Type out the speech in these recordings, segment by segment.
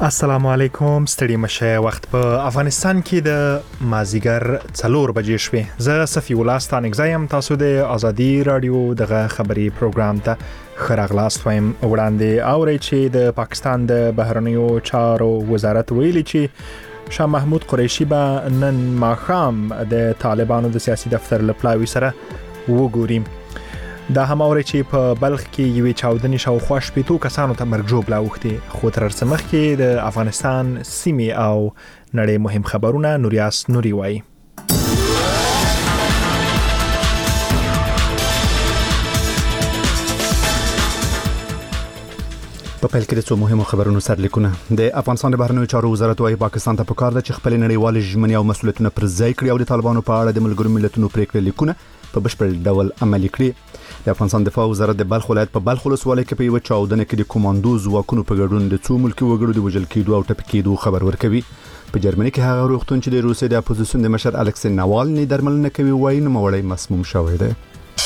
السلام علیکم. ستړي مشه. وخت په افغانستان کې د مازیګر 4 بجې شوې. زه صفی الله ستانګزایم. تاسو د ازادي رادیو دغه خبري پروګرام ته خراغلاست وایم. وړاندې اوري چې د پاکستان د بهرنیو چارو وزارت ویلي چې شاه محمود قریشي به نن ماښام د طالبانو د سیاسي دفتر لپلاوي سره وګوري. دا هم اوري چې په بلخ کې یوې چاودنې شاوخوا 80 کسانو ته مرګ ژوبله اوښتې. خو تر څه مخکې د افغانستان سیمې او نړۍ مهم خبرونه نوریاس نوري وایي. په پیل کې د څو مهمو خبرونو سرلیکونه. د افغانستان د بهرنیو چارو وزارت وايي پاکستان ته پکار ده چې خپل نړیوال ژمنې او مسؤلیتونه پر ځای کړي او د طالبانو په اړه د ملګرو ملتونو پریکړې لیکونه په بشپړ ډول عملي کړي. د افغانستان دفاع وزارت د بلخ ولایت په بلخ ولسوالۍ کې په یو چاودنه کې د کوماندو ځواکونو په ګډون د څو ملکي وګړو د وژل کېدو او ټپي کېدو خبر ورکوي. په جرمني کې هغه روغتون چې د روسیې د اپوزیسیون د مشر الکسی ناوالني درملنه کوي وایي نوموړی مسموم شوی دی.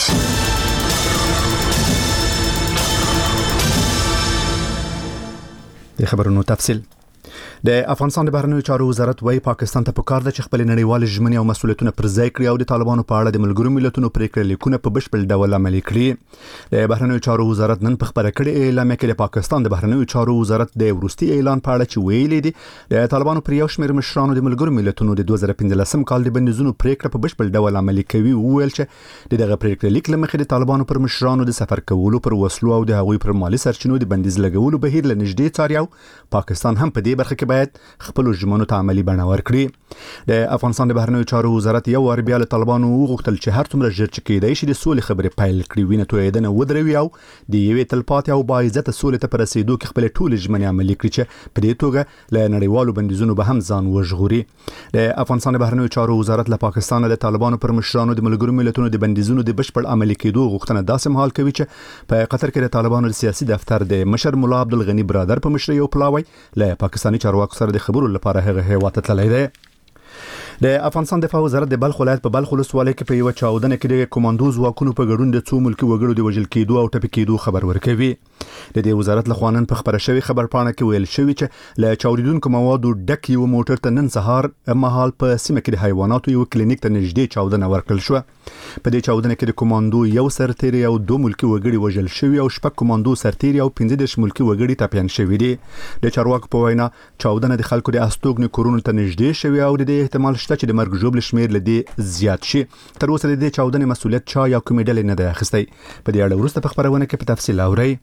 د خبرونو تفصیل. د افغانستان د بهرنیو چارو وزارت وايي پاکستان ته پکار ده چې خپل نړیوال ژمنې او مسؤلیتونه پر ځای کړي او د طالبانو په اړه د ملګرو ملتونو پریکړې لیکونه په بشپړ ډول عملي کړي. د بهرنیو چارو وزارت نن په خبره کړې اعلامیه کې د پاکستان د بهرنیو چارو وزارت د ورستي اعلان په اړه چې ویلي دي د طالبانو پر یو شمېر مشرانو د ملګرو ملتونو د 2015 کال د بندیزونو پریکړه په بشپړ ډول عملي کوي. ویل چې دغه پریکړې لیک لمخې د طالبانو پر مشرانو د سفر کولو پر وسلو او د هغوی پر مالی سرچینو د بندیز لګولو بهیر له نږدې څاري او پاکستان هم په دې برخه کې باید خپل ژمنو ته عملي بڼه ورکړي. د افغانستان د بهرنیو چارو وزارت یو وار بیا له طالبانو وغوښتل چې هر څومره ژر چې کېدای شي د سولې خبرې پیل کړي، وینه تویېدنه ودروي او د یوې تلپاتې او باعزته سولې ته په رسېدو کې خپل ټول ژمنې عملي کړي چې په دې توګه له نړیوالو بندیزونو به هم ځان وژغوري. د افغانستان د بهرنیو چارو وزارت له پاکستان د طالبانو پر مشرانو د ملګرو ملتونو د بندیزونو د بشپړ عملي کېدو غوښتنه داسې مهال کوي چې په قطر کې د طالبانو د سیاسي دفتر د مشر مولا عبدالغني برادر په مشرۍ یو پلاوی له پاکستاني چارواکو سره د خبرو لپاره هغه هیواد ته تللی دی. د افغانستان دفاع وزارت د بلخ ولایت په بلخ ولسوالۍ کې په یو چاودنه کې د کوماندو ځواکونو په ګډون د څو ملکي وګړو د وژل کېدو او ټپي کېدو خبر ورکوي. د دې وزارت لخوا نن په خبره شوی خبر پاڼه کې ویل شوی چې له چاودیدونکو موادو ډک یو موټر ته نن سهار مهال په سیمه کې د حیواناتو یو کلینیک ته نږدې چاودنه ورکړل شو. په دې چاودنه کې د کوماندو یو سرتیری او 2 ملکي وګړي وژل شوی او 6 کوماندو سرتیری او 15 ملکي وګړي ټپیان شوی دي. د چارواکو په وینا چاودنه د خلکو د استوګن کورونو ته نږدې شوی او د دې احتمال شته چې د مرګ ژوبل شمیر لدی زیات شي. تر اوسه د دې چاودنې مسؤلیت چا یا کومې ډلې نه دی اخیستی. په دې اړه وروسته په خبرونه کې په تفصیل اورئ.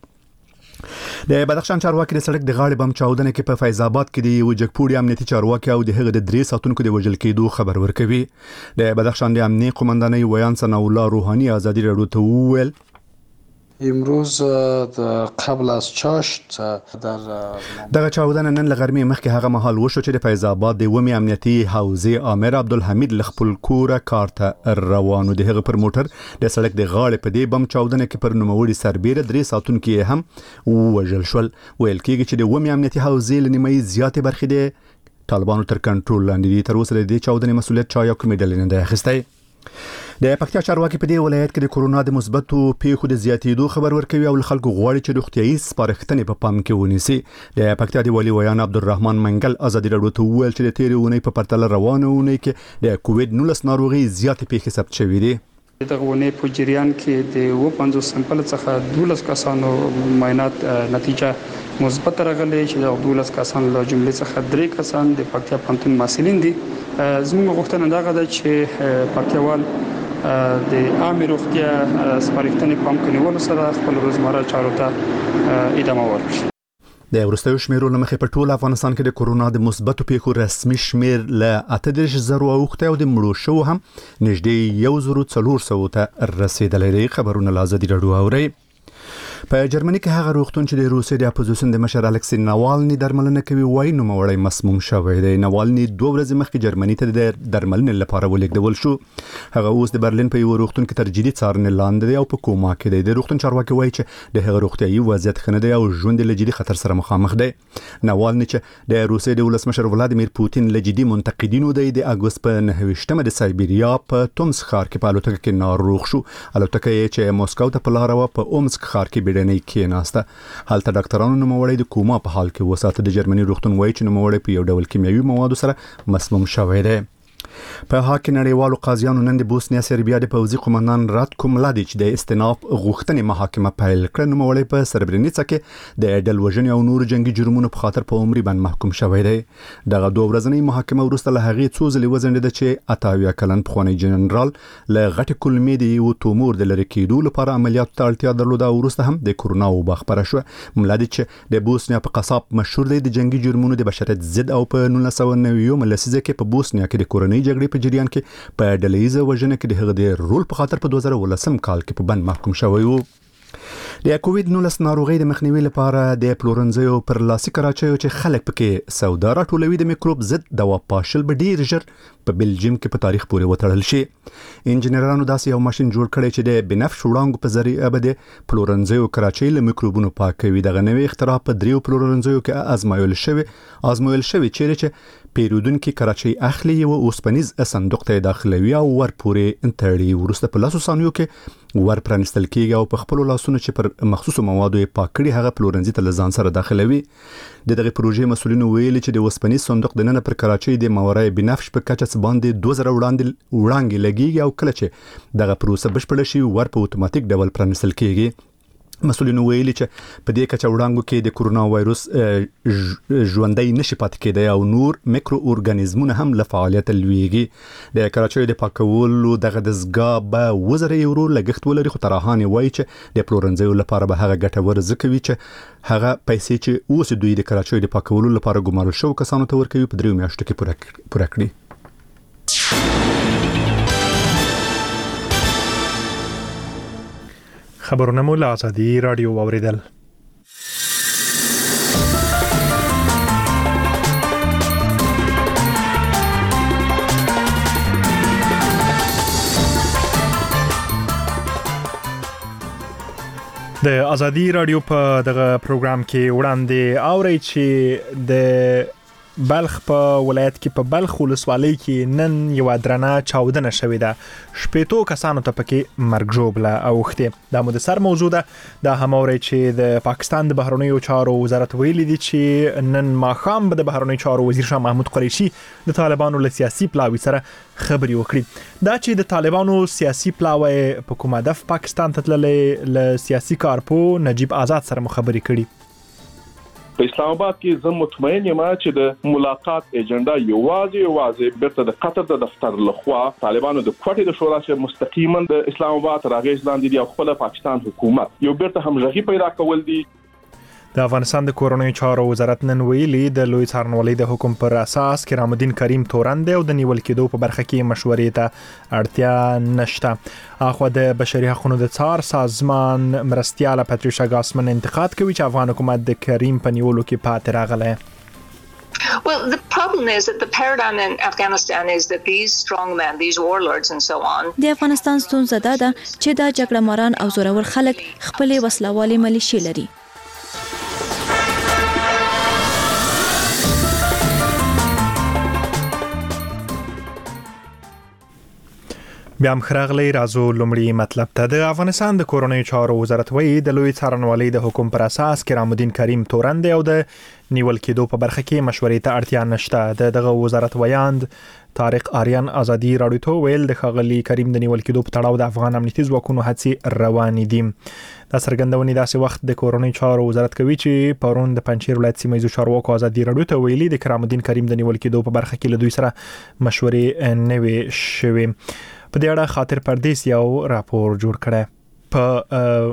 د بدخشان چارواکي د سړک د غاړې بم چاودنه کې په فیض آباد کې د یو جګپوړي امنیتي چارواکي او د هغه د 3 ساتونکو د وژل کېدو خبر ورکوي. د بدخشان د امنیتي قومندانۍ ویان ثنا الله روحانی ازادي رادیو ته وویل امروز قبل از چاشت در دغه چاودنه نن لغرمې مخکې هغه مهال وشو چې د فیض آباد د ومي امنیتي حوزې امیر عبدالحمید لخپل کوره کار ته روانو. د هغه پر موټر د سړک د غاړې په دې بم چاودنه کې پر نوموړي سربیره 3 ساتونکي هم وژل شول. ویل کېږي چې د ومي امنیتي حوزې لنیمې زیاتې برخې د طالبانو تر کنټرول لاندې دي. تر اوسه د دې چاودنې مسؤلیت چا یا کومې ډلې نه دی اخیستی. د پکتیا چارواکي په دې ولایت کې د کورونا د مثبتو پیښو د زیاتېدو خبر ورکوي او خلکو غواړي چې روغتیايي سپارښتنې په پام کې ونیسي. د پکتیا د والي ویان عبدالرحمن منګل ازادي رادیو ته وویل چې د تېرې اونۍ په پرتله روانه اونۍ کې د کووډ 19 ناروغي زیاتې پیښې ثبت شوې دي. دغه ونې په جریان کې د 50 سمپل څخه 12 کسانو معاینات نتیجه مثبت راغلي چې د 12 کسانو له جملې څخه 3 کسان د پکتیا پوهنتون محصلین دي. زموږ غوښتنه دا ده چې پکتیاوال د عامه روغتیا سپارښتنې پام کې نیولو سره خپل روزمره چارو ته ادامه ورکړي. د وروستیو شمیرو له مخې په ټول افغانستان کې د کورونا د مثبتو پیښو رسمي شمیر له 38,000 اوښتی او د مړو شوو هم نږدې 1,400 ته رسیدلی دی. خبرونه له ازادي رادیو اورئ. په جرمني کې هغه روغتون چې د روسیې د اپوزیسیون د مشر الکسی ناوالني درملنه کوي وایي نوموړی مسموم شوی دی. ناوالني 2 ورځې مخکې جرمني ته د درملنې لپاره ولېږدول شو. هغه اوس د برلین په یو روغتون کې تر جدي څارنې لاندې دی او په کوما کې دی. د روغتون چارواکي وایي چې د هغه روغتیايي وضعیت ښه نه دی او ژوند له جدي خطر سره مخامخ دی. ناوالني چې د روسیې د ولسمشر ولادیمیر پوتین له جدي منتقدینو دی د اګوست په 9 د سایبیریا په تومسک ښار کې په الوتکه کې ناروغ شو. الوتکه یې چې موسکو ته په لار و په اومسک ښار کې بیړنۍ کېناسته. هلته ډاکټرانو نوموړی د کوما په حال کې وساته. د جرمني روغتون وایي چې نوموړی په یو ډول کیمیاوي موادو سره مسموم شوی دی. په هاکي نړیوالو قاضیانو نن د بوسنیا سربیا د پوځي قومندان راتکو ملادیچ د استئناف غوښتنې محاکمه پیل کړه. نوموړی په سربرینیڅا کې د ډل وژنې او نور جنگي جرمونو په خاطر په عمري باندې محکوم شوی دی. دغه 2 ورځنۍ محاکمه وروسته له هغې څو ځلې وځنډېده چې 88 کلن پخوانی جنرال له غټې کلمې د یو تومور د لرې کېدو لپاره عملیاتو ته اړتیا درلوده او وروسته هم د کورونا وبا خپره شوه. ملادیچ د بوسنیا په قصاب مشهور دی. د جنگي جرمونو د بشریت ضد او په 1990 لسیزه کې په بوسنیا کې د کورنۍ جګړې په جریان کې په ډلهیزه وژنه کې د هغه د رول په خاطر په 2018 کال کې په بند محکوم شوی و. د کووید-19 ناروغي د مخنیوي لپاره د پلورنځیو پر لاسي کراچیو چې خلک پکې سودا راټولوي د میکروب ضد دوا پاشل به ډیر ژر په بلجیم کې په تاریخ پورې وتړل شي. انجنیرانو داسې یو ماشين جوړ کړی چې د بنفش وړانګو په ذریعه به د پلورنځیو کراچۍ له میکروبونو پاکوي. دغه نوې اختراع په 3 پلورنځیو کې آزمایل شوی چې پیرودونکو کراچۍ اخلي او اوسپنیز صندوق ته داخلوي او ور پورې انټړي. ورسته په لاسو ثانیو کې ور پرانستل کیږي او په خپل لاسونو چې پر مخصوصو موادو پاک کړي هغه پلورنځي ته لزان سره داخلوي. دغه پروژې مسولینو ویلي چې د اوسپنیز صندوق د نن پر کراچۍ د ماورای بنفش په کچه باندې 2000 وړاندې لګيږي او کله چې دغه پروسه بشپړ شي ور په اتوماتیک ډول پرانستل کیږي. مسولینو ویلي چې په دې کچه وړاندې کې د کورونا وایروس ژوندۍ نشي پاتې کېدای او نور میکرو اورګانیزمونه هم له فعالیت لویږي. د کراچۍ د پاکولو دغه دزګاه به 1000 یورو لګښت ولري. خو ترهاني وایي چې د پلورنځیو لپاره به هغه ګټور ځکوي چې هغه پیسې چې اوس دوی د کراچۍ د پاکولو لپاره ګمارل شو کسانو ته ورکوي په 3 میاشتو کې پوره کړي. خبرونه مو له آزادي رادیو واوریدل. د آزادي رادیو په دغه پروګرام کې وړاندې اوري چې د بلخ په ولایت کې په بلخ ولسوالۍ کې نن یو درنه چاودنه شوې ده. 18 کسانو ته پکې مرګ ژوبله اوښتې. دا مو د سر موضوع ده. دا هم اوري چې د پاکستان د بهرنیو چارو وزارت ویلي دی چې نن ماښام به د بهرنیو چارو وزیر شاه محمود قریشي د طالبانو له سیاسي پلاوي سره خبري وکړي. دا چې د طالبانو سیاسي پلاوي په کوم هدف پاکستان ته تللې له سیاسي کارپو نجیب آزاد سره مخابري کړي. په اسلام آباد کې زه مطمئن یم چې د ملاقات ایجنډا یوازې بیرته د قطر د دفتر لخوا طالبانو د کوټې د شورا چې مستقیما د اسلام آباد راغیز لاندې دی او خپل پاکستان حکومت یو بیرته همغږي پیدا کول دي. د افغانستان د کورونی چارو وزارت نن ویلي د لوی څارنوالۍ د حکم پر اساس کرام الدین کریم تورند او د نیول کېدو په برخه کې مشورې ته اړتیا نشته. اخو د بشري حقوقو د څار سازمان مرستياله پاتریشا ګاسمن انتقاد کوي چې افغان حکومت د کریم په نیولو کې پاتې راغلی. Well, the problem is that the paradigm in Afghanistan is that these strongmen, these warlords and so on. د افغانستان ستونزه ده چې دا جګړه ماران او زورور خلک خپل وسلوالي ملیشي لري. بیا هم خراغلی رازو لومړی مطلب ته. د افغانستان د کورونی چارو وزارت وایي د لوی څارنوالۍ د حکم پر اساس کرام الدین کریم تورند او د نیول کېدو په برخه کې مشورې ته اړتیا نشته. دغه وزارت ویاند طارق آریان آزادي رادیو ته ویل د خغلی کریم د نیول کېدو په تړاو د افغان امنیتي ځواکونو هڅې روانې دي. دا څرګندونې داسې وخت د کورونی چارو وزارت کوي چې پرون د پنځیر ولایت سیمه چارواکو آزادي رادیو ته ویلي د کرام الدین کریم د نیول کېدو په برخه کې له دوی سره مشورې نه وي شوې. په دې اړه خاطر پردیس یو راپور جوړ کړی. په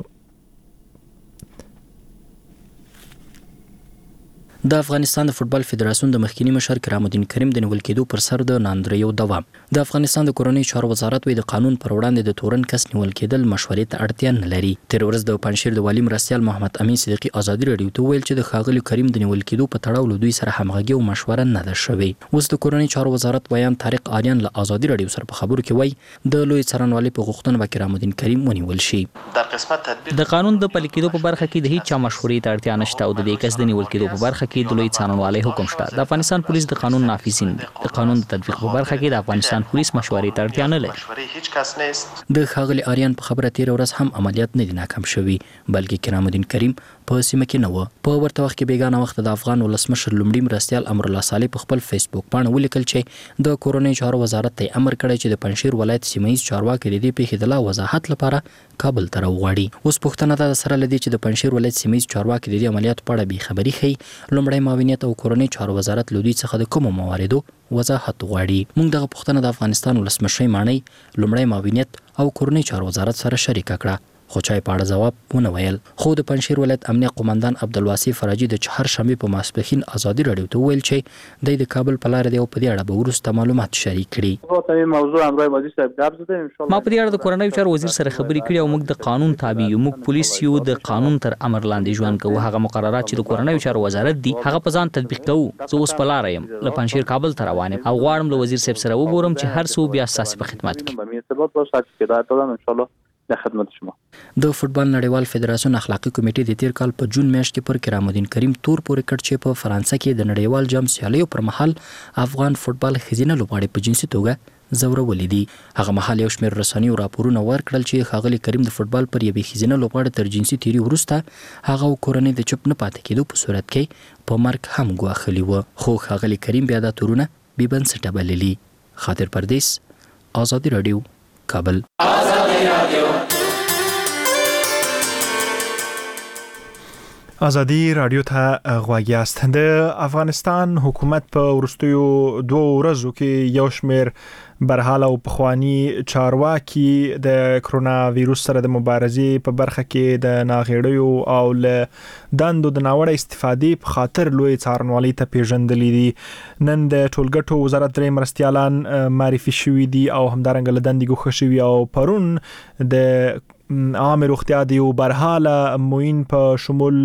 د افغانستان د فوتبال فدراسیون د مخکینی مشر کرام الدین کریم د نیول کېدو پر سر د ناندریو دوام. د افغانستان د کورونی چارو وزارت وی د قانون پر وړاندې د تورن کس نیول کېدل مشورې ته اړتیا نه لري. تیر ورځ د پنځیر د والی مرستيال محمد امین صدیقی آزادي رادیو ته ویل چې د خاغلی کریم د نیول کېدو په تړاو له دوی سره همغږي او مشوره نه ده شوې. اوس د کورونی چارو وزارت بیان طارق آریان له آزادي رادیو سره په خبرو کې وای د لوی څارنوالۍ په غوښتنه به کرام الدین کریم ونیول شي. د قسمت تدبیر د قانون د پلي کېدو په برخه کې د هیڅ چا مشورې ته اړتیا نشته او د دې کس د نیول کېدو په برخه کې کې د لوی څارنوالۍ حکم شته. د افغانستان پولیس د قانون نافذین دي. د قانون د تطبیق په برخه کې د افغانستان پولیس مشورې ته اړتیا نه لري. د ښاغلي آریان په خبره تیر ورځ هم عملیات نه دي ناکام شوي، بلکې کرام الدین کریم په سیمه کې نه و. په ورته وخت کې بیګانه وخت د افغان ولسمشر لومړي مرستیال امرالله صالح په خپل فیسبوک باندې ولیکل چې د کورنۍ چارو وزارت ته امر کړی چې د پنځشیر ولایت سیمه‌یز چارواکي د دې پیښې د لا وضاحت لپاره کابل ته راوغواړي. اوس پوښتنه ده سره لدی چې د پنځشیر ولایت سیمه‌یز چارواکي د دې عملیاتو په اړه بې خبري ښیي. لومړی معاونیت او کورنۍ چارو وزارت له دوی څخه د کومو مواردو وضاحت غواړي. موږ دغه پوښتنه د افغانستان ولسمشر مانی لومړی معاونیت او کورنۍ چارو وزارت سره شریک کړه، خو چای په اړه جواب ونه ویل. خو د پنځشیر ولایت امنیه قومندان عبدالواسی فراجي د چهارشنبه په ماسپښین ازادي راډیو ته ویل چې د کابل په لار دی او په دې اړه به وروسته معلومات شریک کړي. ما په دې اړه د کورنۍ چارو وزیر سره خبرې کړې او موږ د قانون تابع یو. موږ پولیس یو، د قانون تر امر لاندې ژوند کوو. هغه مقررات چې د کورنۍ چارو وزارت دي هغه په ځان تطبیق کوو. زه اوس په لار یم، له پنځشیر کابل ته روان یم او غواړم له وزیر صاحب سره وګورم چې هر څه بیا اساسي په خدمت کې. د خدمت شما د فوتبال نړیوال فدراسیون اخلاقی کمیټې د تیر کال په جون میاشت کې پر کرام الدین کریم تور پورې کړ چې په فرانسه کې د نړیوال جام سیالیو پر مهال افغان فوتبال خزینه لوبغاړي په جنسي توګه زورولې دي. هغه مهال یو شمېر رسنیو راپورونه ورکړل چې ښاغلي کریم د فوتبال پر یوې خزینه لوبغاړي تر جنسي تیری وروسته هغه کورنۍ د چپ نه پاتې کېدو په صورت کې په مرګ هم ګواښلي و. خو ښاغلي کریم بیا دا تورونه بې بنسټه بللي. خاطر پردیس، آزادي راډیو، کابل. آزادي راډیو ته غوږ یاست. د افغانستان حکومت په وروستیو 2 ورځو کې یو شمېر برحال او پخوانی چارواکي د کرونا وایروس سره د مبارزې په برخه کې د ناغېړیو او له دندو د ناوړه استفادې په خاطر لوی څارنوالۍ ته پیژندلي دي. نن د ټولګټو وزارت درې مرستیالان معرفي شوي دي او همدارنګه له دندې ګوښه شوي او پرون د عامه روغتیا د یو برحاله موین په شمول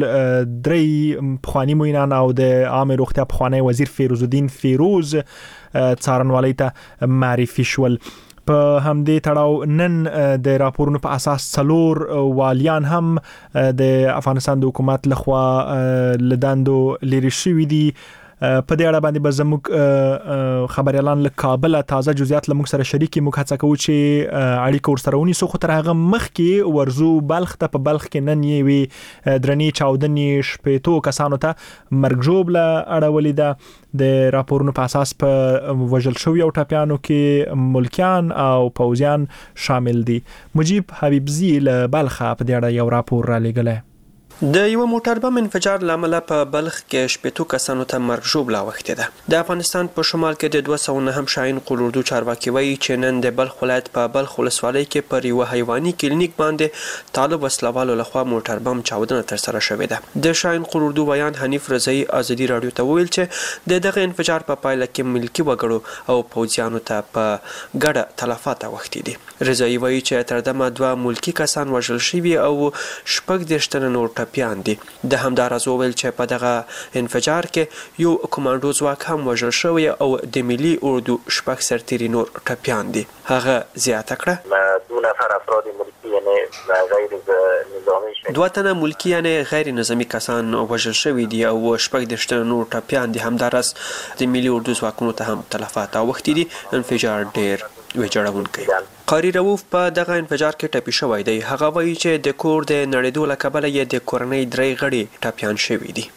3 پخوانی موینان او د عامه روغتیا پخوانی وزیر فیروز الدین فیروز څارنوالۍ ته معرفي شول. په همدې تړاو نن د راپورونو په اساس 4 والیان هم د افغانستان د حکومت لخوا لداندو لري شوي دي. په دې اړه باندې به زموږ خبريالان له کابل تازه جزئیات له موږ سره شریکي. موږ هڅه کوو چې اړیکه ورسره ونیسو، خو تر هغه مخکې ورزو بلخ ته. په بلخ کې نن یې وی درنې چاودنې شپېتو کسانو ته مرګ ژوبله اړولې ده. د راپورونو په اساس په وژل شوي او ټپیانو کې ملکیان او پوځیان شامل دي. مجيب حبیبزی له بلخه په دې اړه یو راپور را لېږلی. د یو موټر بم انفجار لامل په بلخ کې شپېتو کسانو ته مرګ ژوبله اوښتې ده. د افغانستان په شمال کې د 209 هم شاهین قلوردو چارواکي وایي چې نن د بلخ ولایت په بلخ ولسوالۍ کې پر یو حیواني کلینیک باندې طالب وسلوالو لخوا موټر بم چاودنه ترسره شوې ده. د شاهین قلوردو بیان حنیف رضایی آزادي راډیو ته ویل چې دغه انفجار په پایله کې ملکی وګړو او پوځیانو ته په ګډه تلفات اوښتې دي. رضایی وایي چې تر دمه 2 ملکی کسان وژل شوي او 14 تنه نور ټپیان دي. د همداراز وویل چې په دغه انفجار کې یو کمانډو ځواک هم وژل شوی او د ملي اردو 6 سرتیري نور ټپیان دي. هغه زیاته کړه 2 نفر افراد ملکی یعنی غیر نظامی 2 تنه ملکی یعنی غیر نظامی کسان وژل شوی دي او 14 تنه نور ټپیان دي. همداراز د ملي اردو ځواکونو ته هم تلفات اوښتي دي. انفجار ډیر ویجاړونکی. قاری رؤوف په دغه انفجار کې ټپي شوی دی. هغه وایي چې د کور د نړېدو له کبله یې د کورنۍ 3 غړي ټپیان شوي دي.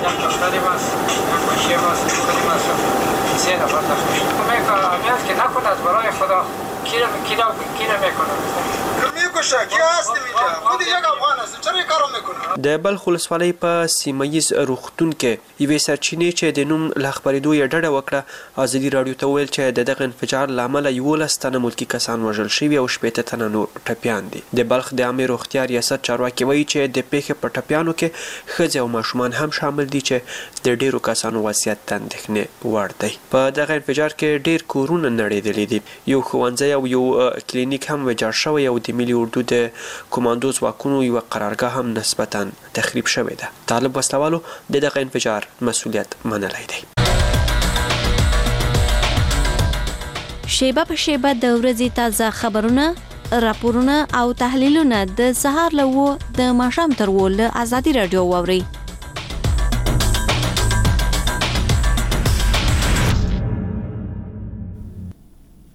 د بلخ ولسوالۍ په سیمه‌ییز روغتون کې یوې سرچینې چې د نوم له خپرېدو یې ډډه وکړه آزادي راډیو ته ویل چې دغه انفجار له امله 11 تنه ملکي کسان وژل شوي او 15 تنه نور ټپیان دي. د بلخ د عامه روغتیا ریاست چارواکي وایي چې د پیښې په ټپیانو کې ښځې او ماشومان هم شامل دي چې د ډیرو کسانو وضعیت د اندېښنې وړ دی. په دغه انفجار کې ډیر کورونه نړېدلي دي. یو ښوونځی او یو کلینیک هم ویجاړ شوی او د ملي اردو د کمانډو ځواکونو یوه قرارګاه هم نسبتاً تخریب شوې ده. طالب وسلوالو د دغه انفجار مسؤلیت منلی دی. شیبه په شیبه د ورځې تازه خبرونه، راپورونه او تحلیلونه د سهار له 9 د ماښام تر 10 له آزادي راډیو واورئ.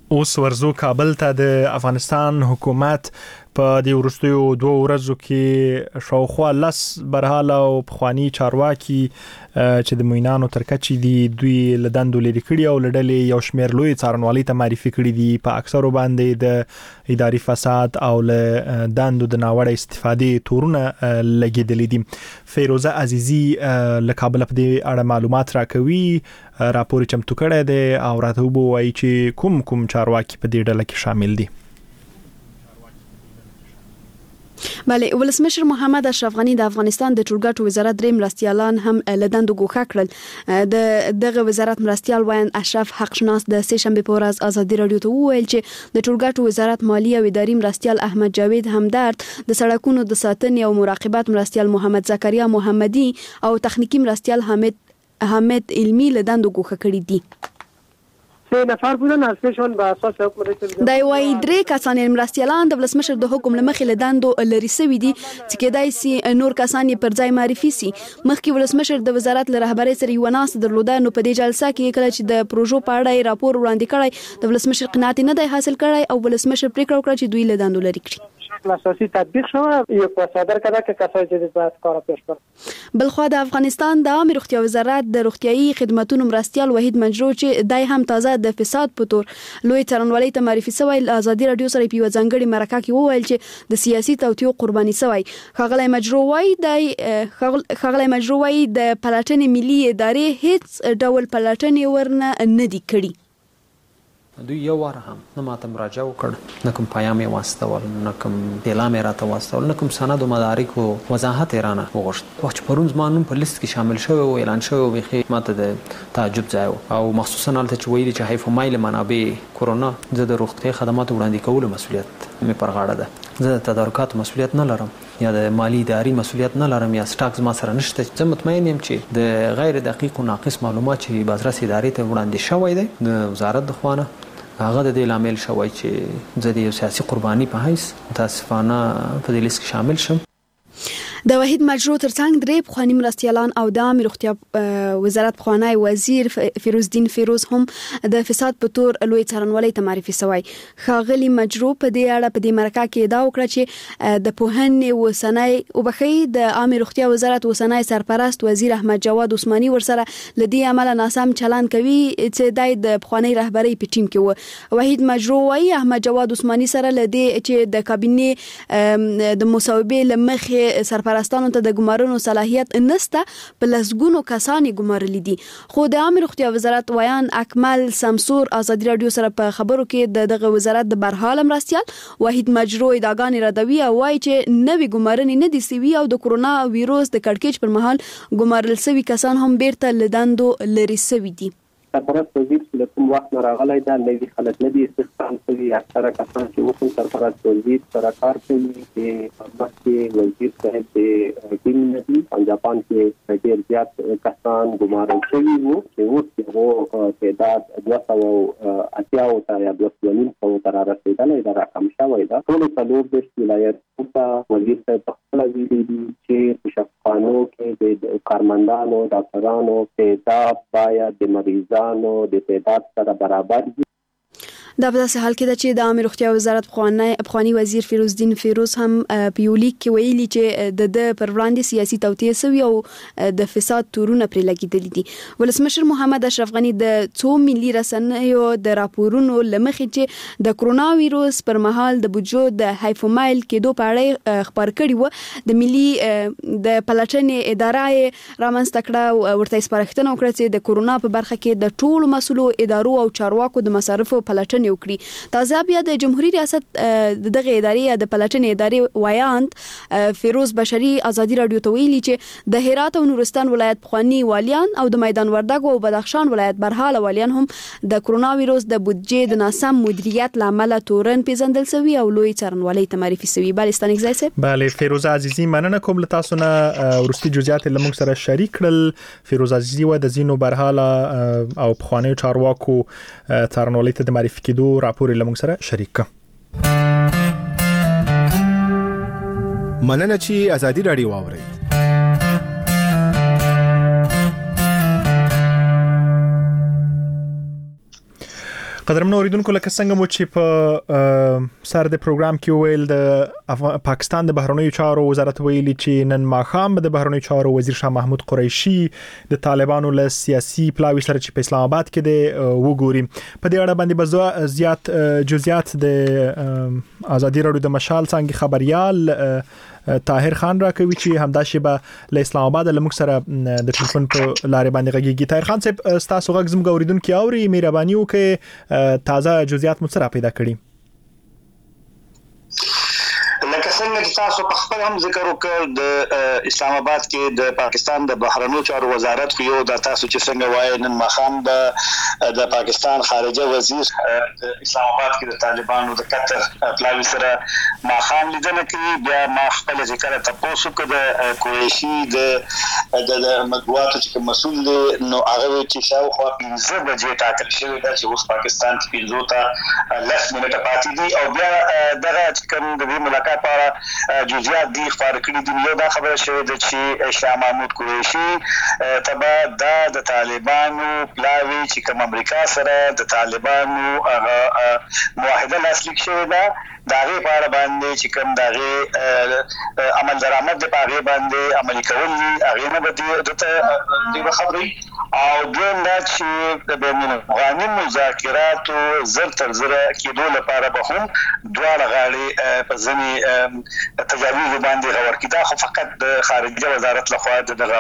اوس ورزو کابل ته د افغانستان حکومت په د ورستیو 2 ورځو کې شاوخوا لس برحاله او پخوانی چارواکي چې د موینانو ترکچې دي دوی لدندو لري کړی او لړلې یو شمیر لوی څارنوالي ته معرفي کړی دي په اکثرو باندې د اداري فساد او له دندو د ناوړه استفادې تورونه لګیدلې دي. فیروزه عزیزی له کابل په دې اړه معلومات راکوي، راپور چمتو کړی دی او راته وایي چې کوم چارواکي په دې ډله کې شامل دي. بله، ولسمشر محمد اشرف غنی د افغانستان د ټولګټو وزارت درې مرستیالان هم لدندو ګوښه کړل. دغه وزارت مرستیال وایان اشرف حقشناس د سه شنبه په ورځ ازادي رادیو ته وویل چې د ټولګټو وزارت مالی او اداري مرستیال احمد جاوید همدرد، د سړکونو د ساتنې او مراقبت مرستیال محمد زکریا محمدي او تخنیکی مرستیال حامد علمی لدندو ګوښه کړي دي. نفر بودن از پیشون به اساس حکم رئیس د وای درې کسان مرستیالان د ولسمشر د حکم لمخې لدندو لري سوي دي چې کېدای سي نور کسان پر ځای معرفي سي. مخکې ولسمشر د وزارت له رهبرۍ سره یو ناس درلوده، نو په دې جلسه کې کله چې د پروژو په اړه راپور وړاندې کړی د ولسمشر قناعت نه دی حاصل کړی او ولسمشر پریکړه وکړه چې دوی لدندو لري کړي. اساسي تطبیق شوه یک صادر کړه که کسای جدید باید کار پیش کړي. بلخو د افغانستان د عامه روغتیا وزارت د روغتیايي خدماتو مرستیال وحید مجرو چې دای هم تازه د فساد په تور لوی څارنوالۍ ته معرفي شوی ازادي رادیو سره په ځانګړي مرکه کې وویل چې د سیاسي توطیو قرباني شوی. خغلی مجرو وای د پلاتنې ملي ادارې هیڅ ډول پلاتنې ورنه نه دی کړی. دوی یو واره هم نه ماته مراجعه وکړ، نه کوم پیام یې واستول، نه کوم اعلام یې راته واستول، نه کوم سند او مدارک او وضاحت یې رانه وغوښت. وخت چې پرون زما نوم په لیست کې شامل شوی او اعلان شوی و، بیخي ماته د تعجب ځای و او مخصوصا هلته چې ویلي چې حیف مایل منابع کرونا، زه د روغتیايي خدماتو وړاندې کولو مسؤلیت مې پر غاړه ده. زه د تدارکاتو مسؤلیت نه لرم یا د مالی اداري مسؤلیت نه لرم یا سټاک زما سره نشته. زه مطمئن یم چې د غیر دقیق او ناقص معلومات چې بازرس ادارې ته وړاندې شوی دی د وزارت د خوانه، هغه د دې لامل شوی چې زه د یو سیاسي قرباني په حیث متاسفانه په دې لیست کې شامل شم. د وحید مجرو ترڅنګ درې پخوانی مرستیالان او د عامه روغتیا وزارت پخوانی وزیر فیروزدین فیروز هم د فساد په تور لوی څارنوالۍ ته معرفي شوی. ښاغلي مجرو په دې اړه په دې مرکه کې دا وکړه چې د پوهنې وسنۍ او بخي د عامه روغتیا وزارت وسنۍ سرپرست وزیر احمد جواد عثماني ورسره لدی عمل ناسم چلند کوي چې د پخوانی رهبری په ټیم کې و. وحید مجرو وايي احمد جواد عثماني سره لدی چې د کابینې د مصوبې لمخې سرپرستانو ته د ګمارنو صلاحیت نسته، په لسګونو کسان ګمارل دي. خو د عامه روغتیا وزارت ویان اکمل سمسور ازادي رادیو سره په خبرو کې دغه وزارت د برحال مرستیال وحید مجرو ادعاګانې ردوي او وايي چې نوې ګمارنې نه دي سوي او د کرونا وایروس د کړکېچ پر مهال ګمارل سوي کسان هم بیرته لدندو لري سوي دي. سرپرست وزیر چې له کوم وخت نه راغلی دا نوي خلک نه دي استخدام شوي. اکثره کسان چې اوس هم سرپرست وزیر سره کار کوي چې مخکې وزیر صاحب د ټیم نه دي. په جاپان کې ډېر زیات کسان ګمارل شوي وو چې اوس هغو تعداد 280 ته یا 290 ته رارسېدلی دا راکم شوی ده. ټولو 40 ولایتونو ته وزیر صاحب پخپله ویلي دي چې په شفاخانو کې د کارمندانو ډاکټرانو تعداد باید د مریضانو د تعداد سره برابر دي. دا په داسې حال کې ده چې د عامه روغتیا وزارت پخوانی وزیر فیروزدین فیروز هم په یو لیک کې ویلي چې د پر وړاندې سیاسي توطئه سوي او د فساد تورونه پرې لګیدلي دي. ولسمشر محمد اشرف غنی د څو ملي رسنیو د راپورونو لمخې چې د کرونا وایروس پر مهال د بودجو د هایفومایل کېدو په اړه خبر کړی و. د ملي د پلاتنې ادارې رامنځته کړه، ورته سپارښتنه وکړه چې د کرونا په برخه کې د ټولو مسؤلو ادارو او چارواکو د مصارفو پلاتنې وکړي. تازه بیا د جمهوریت ریاست دغه ادارې د پلاتنې ادارې وایاند فیروز بشری ازادي رادیو ته ویلي چې د هرات او نورستان ولایت پخوانی والیان او د میدان وردګ او بدخشان ولایت برحال والیان هم د کرونا وایروس د بودجې د ناسم مدیریت لامل تورن پیژندل شوی او لوی څارنوالۍ ته معرفي شوی. بالستانیک زایسه بله فیروز عزیزی مننه کوم له تاسو نه ورستي جزئیات لمون سره شریک کړل. فیروز عزیزی و د زینو برحال او پخوانی چارواکو څارنوالۍ ته د معرفي دو راپور لمون سره شریک. مننه چې ازادي رادیو واوري. قدرمنو اوریدونکو لکه څنګه مو چې په سر د پروګرام کې ویل د پاکستان د بهرنیو چارو وزارت ویلي چې نن ماښام د بهرنیو چارو وزیر شاه محمود قریشي د طالبانو له سیاسي پلاوي سره چې په اسلام آباد کې د وګوري. په دې اړه باندې به زیات جزئیات د ازادي رادیو د مشال څنګه خبريال طاهر خان راکوي چې همدا شیبه له اسلام آباد له موږ سره د ټلیفون په لارې باندې غږیږي. طاهر خان صاحب تاسو غږ زموږ اوریدونکو اوري، مهرباني وکړئ تازه جزئیات مو سره پیدا کړئ. لکه څنګه چې تاسو په خپل هم ذکر وکړ د اسلام آباد کې د پاکستان د بهرنیو چارو وزارت خو یو د تاسو چې څنګه وایي نن ماښام د پاکستان خارجه وزیر د اسلام آباد کې د طالبانو د قطر پلاوي سره ماښام لیدنه کوي. بیا ما خپل ذکر تاسو کې د قریشي د مطبوعاتو چې مسؤل دی نو هغه چې شاوخوا 15 بجې ټاکل شوی دا چې اوس پاکستان کې 15 ته 10 منټه پاتې دي او بیا دغه چې کوم د ملاقات لپاره جزئیات دي خبر کړي دي. یو دا خبره شوې ده چې شاه محمود قریشي تبع د طالبانو پلاوي چې کوم امریکا سره د طالبانو معاهده لاسلیک شوې ده داغه په باندې چې کوم داغه عمل درآمد په هغه باندې عملي کول هغه نه بدی د خبري او دویم دا چې د بین افغاني مذاکراتو زر تر زر کېدو لپاره به هم دواړه غاړي په ځنی تجاویز باندې غور کیدا خو فقط د خارجه وزارت لخوا دغه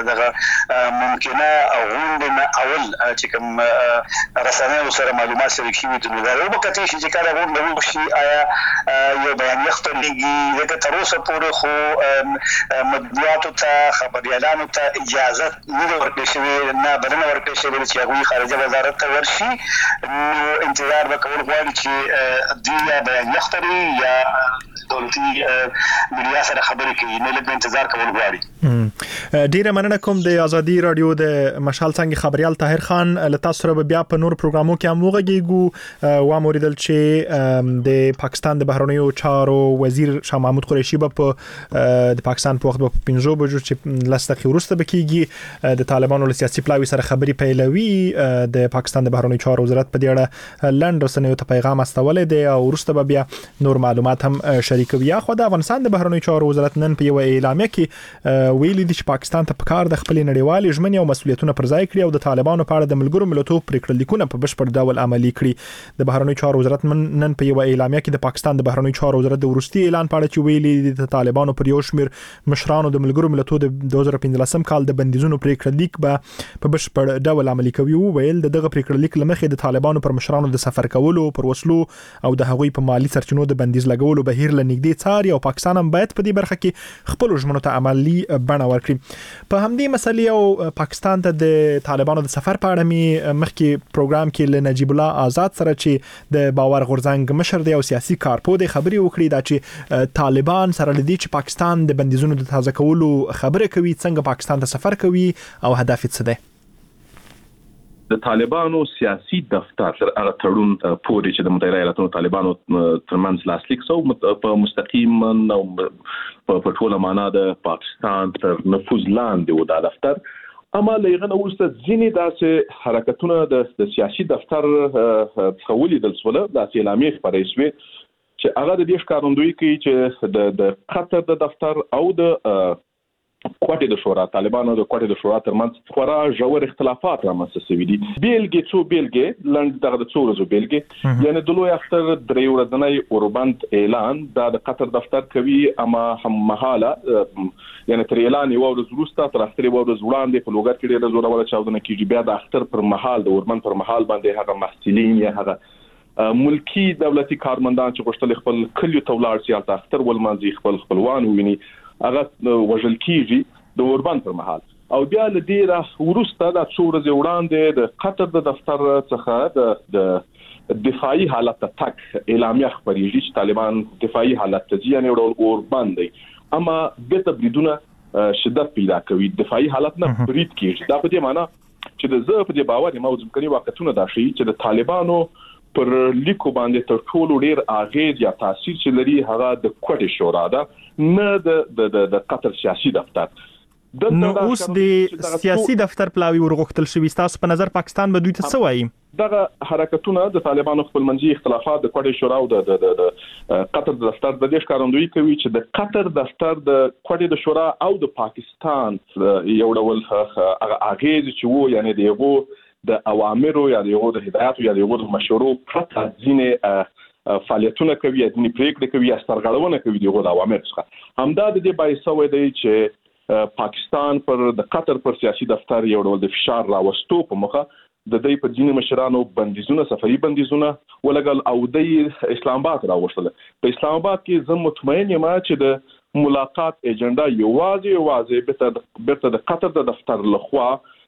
ممکنه او غونډه اول چې کوم رسنۍ سره معلومات شریک شوي دي نو دا یو بکته چې کله غونډه وشي آیا یو بیان یختلېږي دغه تر اوسه پورې خو مطبوعاتو ته خبريالانو ته اجازه نه ورکړل شوې نه بلنه ورکړل شوې چې هغه خارجه وزارت ته ورشي. نو انتظار وکول غواړي چې دی بیان یختري یا دولتي میډیا سره خبرې کوي نه لږ انتظار کول غواړي. ډیره مننه کوم د ازادي رادیو د مشال څنګه خبريال طاهر خان له تاسو سره بیا په نور پروګرامو کې هم وغږیږو و موریدل چې د پاکستان د بهرنیو چارو وزیر شاه محمود قریشي په د پاکستان په وخت په 15 بجو چې لسته ورسته بکیږي د طالبانو له سیاسي پلاوي سره خبري پیلوي. د پاکستان د بهرنیو چارو وزارت په دې اړه لند رسنیو ته پیغام استولې دی او ورسته بیا نور معلومات هم شریکوي. یا خو د افغانستان د بهرنیو چارو وزارت نن په یو اعلامیه کې ویلي دي چې پاکستان ته پکار د خپل نړیوال ژمنې او مسؤلیتونه پر ځای کړي او د طالبانو په اړه د ملګرو ملتونو پریکړه لیکونه په بشپړ ډول عملي کړي. د بهرنیو چارو وزارت نن په یو اعلامیه کې د پاکستان د بهرنیو چارو وزارت د ورستي اعلان په اړه چې ویلي دي د طالبانو پر یو شمیر مشرانو د ملګرو ملتونو د 2015 کال د بندیزونو پریکړه لیک په بشپړ ډول عملي کوي. ویل دغه پریکړه لیک لمخې د طالبانو پر مشرانو د سفر کولو پر وسلو او د هغوی په مالی سرچینو د بندیز لګولو بهیر لنګدي څاري او پاکستان هم باید په دې برخه کې خپل ژمنو ته عملی بڼه ورکړي. په همدې مسلې او پاکستان ته د طالبانو د سفر په اړه می مخکې پروګرام کې ل نجیب الله آزاد سره چې د باور غورځنګ مشر دی او سیاسي کارپو د خبري وکړي دا چې طالبان سره لدی چې پاکستان د بندیزونو د تازه کولو خبره کوي څنګه پاکستان ته سفر کوي او هدف څه دی. د طالبانو سیاسي دفتر هغه تړون پورې چې د متحده ایالاتونو طالبانو ترمنځ لاسلیک شو په مستقیم او په ټوله معنا د پاکستان تر نفوذ لاندې و دا دفتر. اما لغه وروسته ځینې داسې حرکتونه د سیاسي دفتر څخه د سوله د اعلامیې خبرې شوې چې هغه د دې ښکارندوی کوي چې د قطر د دفتر او د کوټه د شورا طالبانو د کوټه د شورا ترمنځ خورا ژور اختلافات رامنځته شوي دي. بیلګې لند دغه د څو ورځې بیلګې یعنی د لوی اختر درې ورځنی اوربند اعلان د قطر دفتر کوي اما هم مهاله یعنی تر اعلان یو ورځ وروسته تر اختر یو ورځ وړاندې په لوګر کې ډېر زوره چاودنه کیږي. بیا د اختر پر مهال د اوربند پر مهال باندې هغه محصلین یا هغه ملکی دولتي کارمندان چې غوښتل خپل کلیو ته ولاړ شي البته اختر ولمانځي خپل خپلوان وویني هغه وژل کیږي د اوربند پر مهال. او بیا ل دې را ورسته د څو ورځې وړاندې د قطر د دفتر څخه د دفاعي حالت تک اعلامیه خبرېږي چې طالبان دفاعي حالت ته یعنی اوربند دی اما د تبریدونه شدت پیدا کوي. دفاعي حالت نه برید کیږي. دا په دې معنی چې د زه په دې باور یم او ځکه واقعتونه دا شي چې د طالبانو پر لیکو باندې تر ټولو ډیر اغیز یا تاثیر چې لري هغه د کوټه شورا ده نه د قطر سیاسي دفتر. نو اوس د سیاسي دفتر پلاوی ورغختل شوی، تاسو په نظر پاکستان به دوی ته څه وایي؟ دغه حرکتونه د طالبانو خپلمنځي اختلافات د کوټې شورا او د قطر د دفتر د دې ښکارندوی کوي چې د قطر دفتر د کوټې د شورا او د پاکستان یو ډول اغیز چې وو، یعنی دغه د اوامرو یا دغه د هدایت یا دغه د مشورو پرته ځینې فعالیتونه کوي، ځینې پریکړې کوي، استرګړونه کوي دغه د اوامر څخه. همدا د دې باعث وي چې پاکستان پر د قطر پر سیاسي دفتر یو ډول د فشار راوستو په مخه د دې په ځینې مشرانو بندیزونه، سفري بندیزونه ولګل او د اسلام آباد راوستل. په اسلام آباد کې زه مطمئن یم چې د ملاقات ایجنډا یوازې بیرته د قطر د دفتر لخوا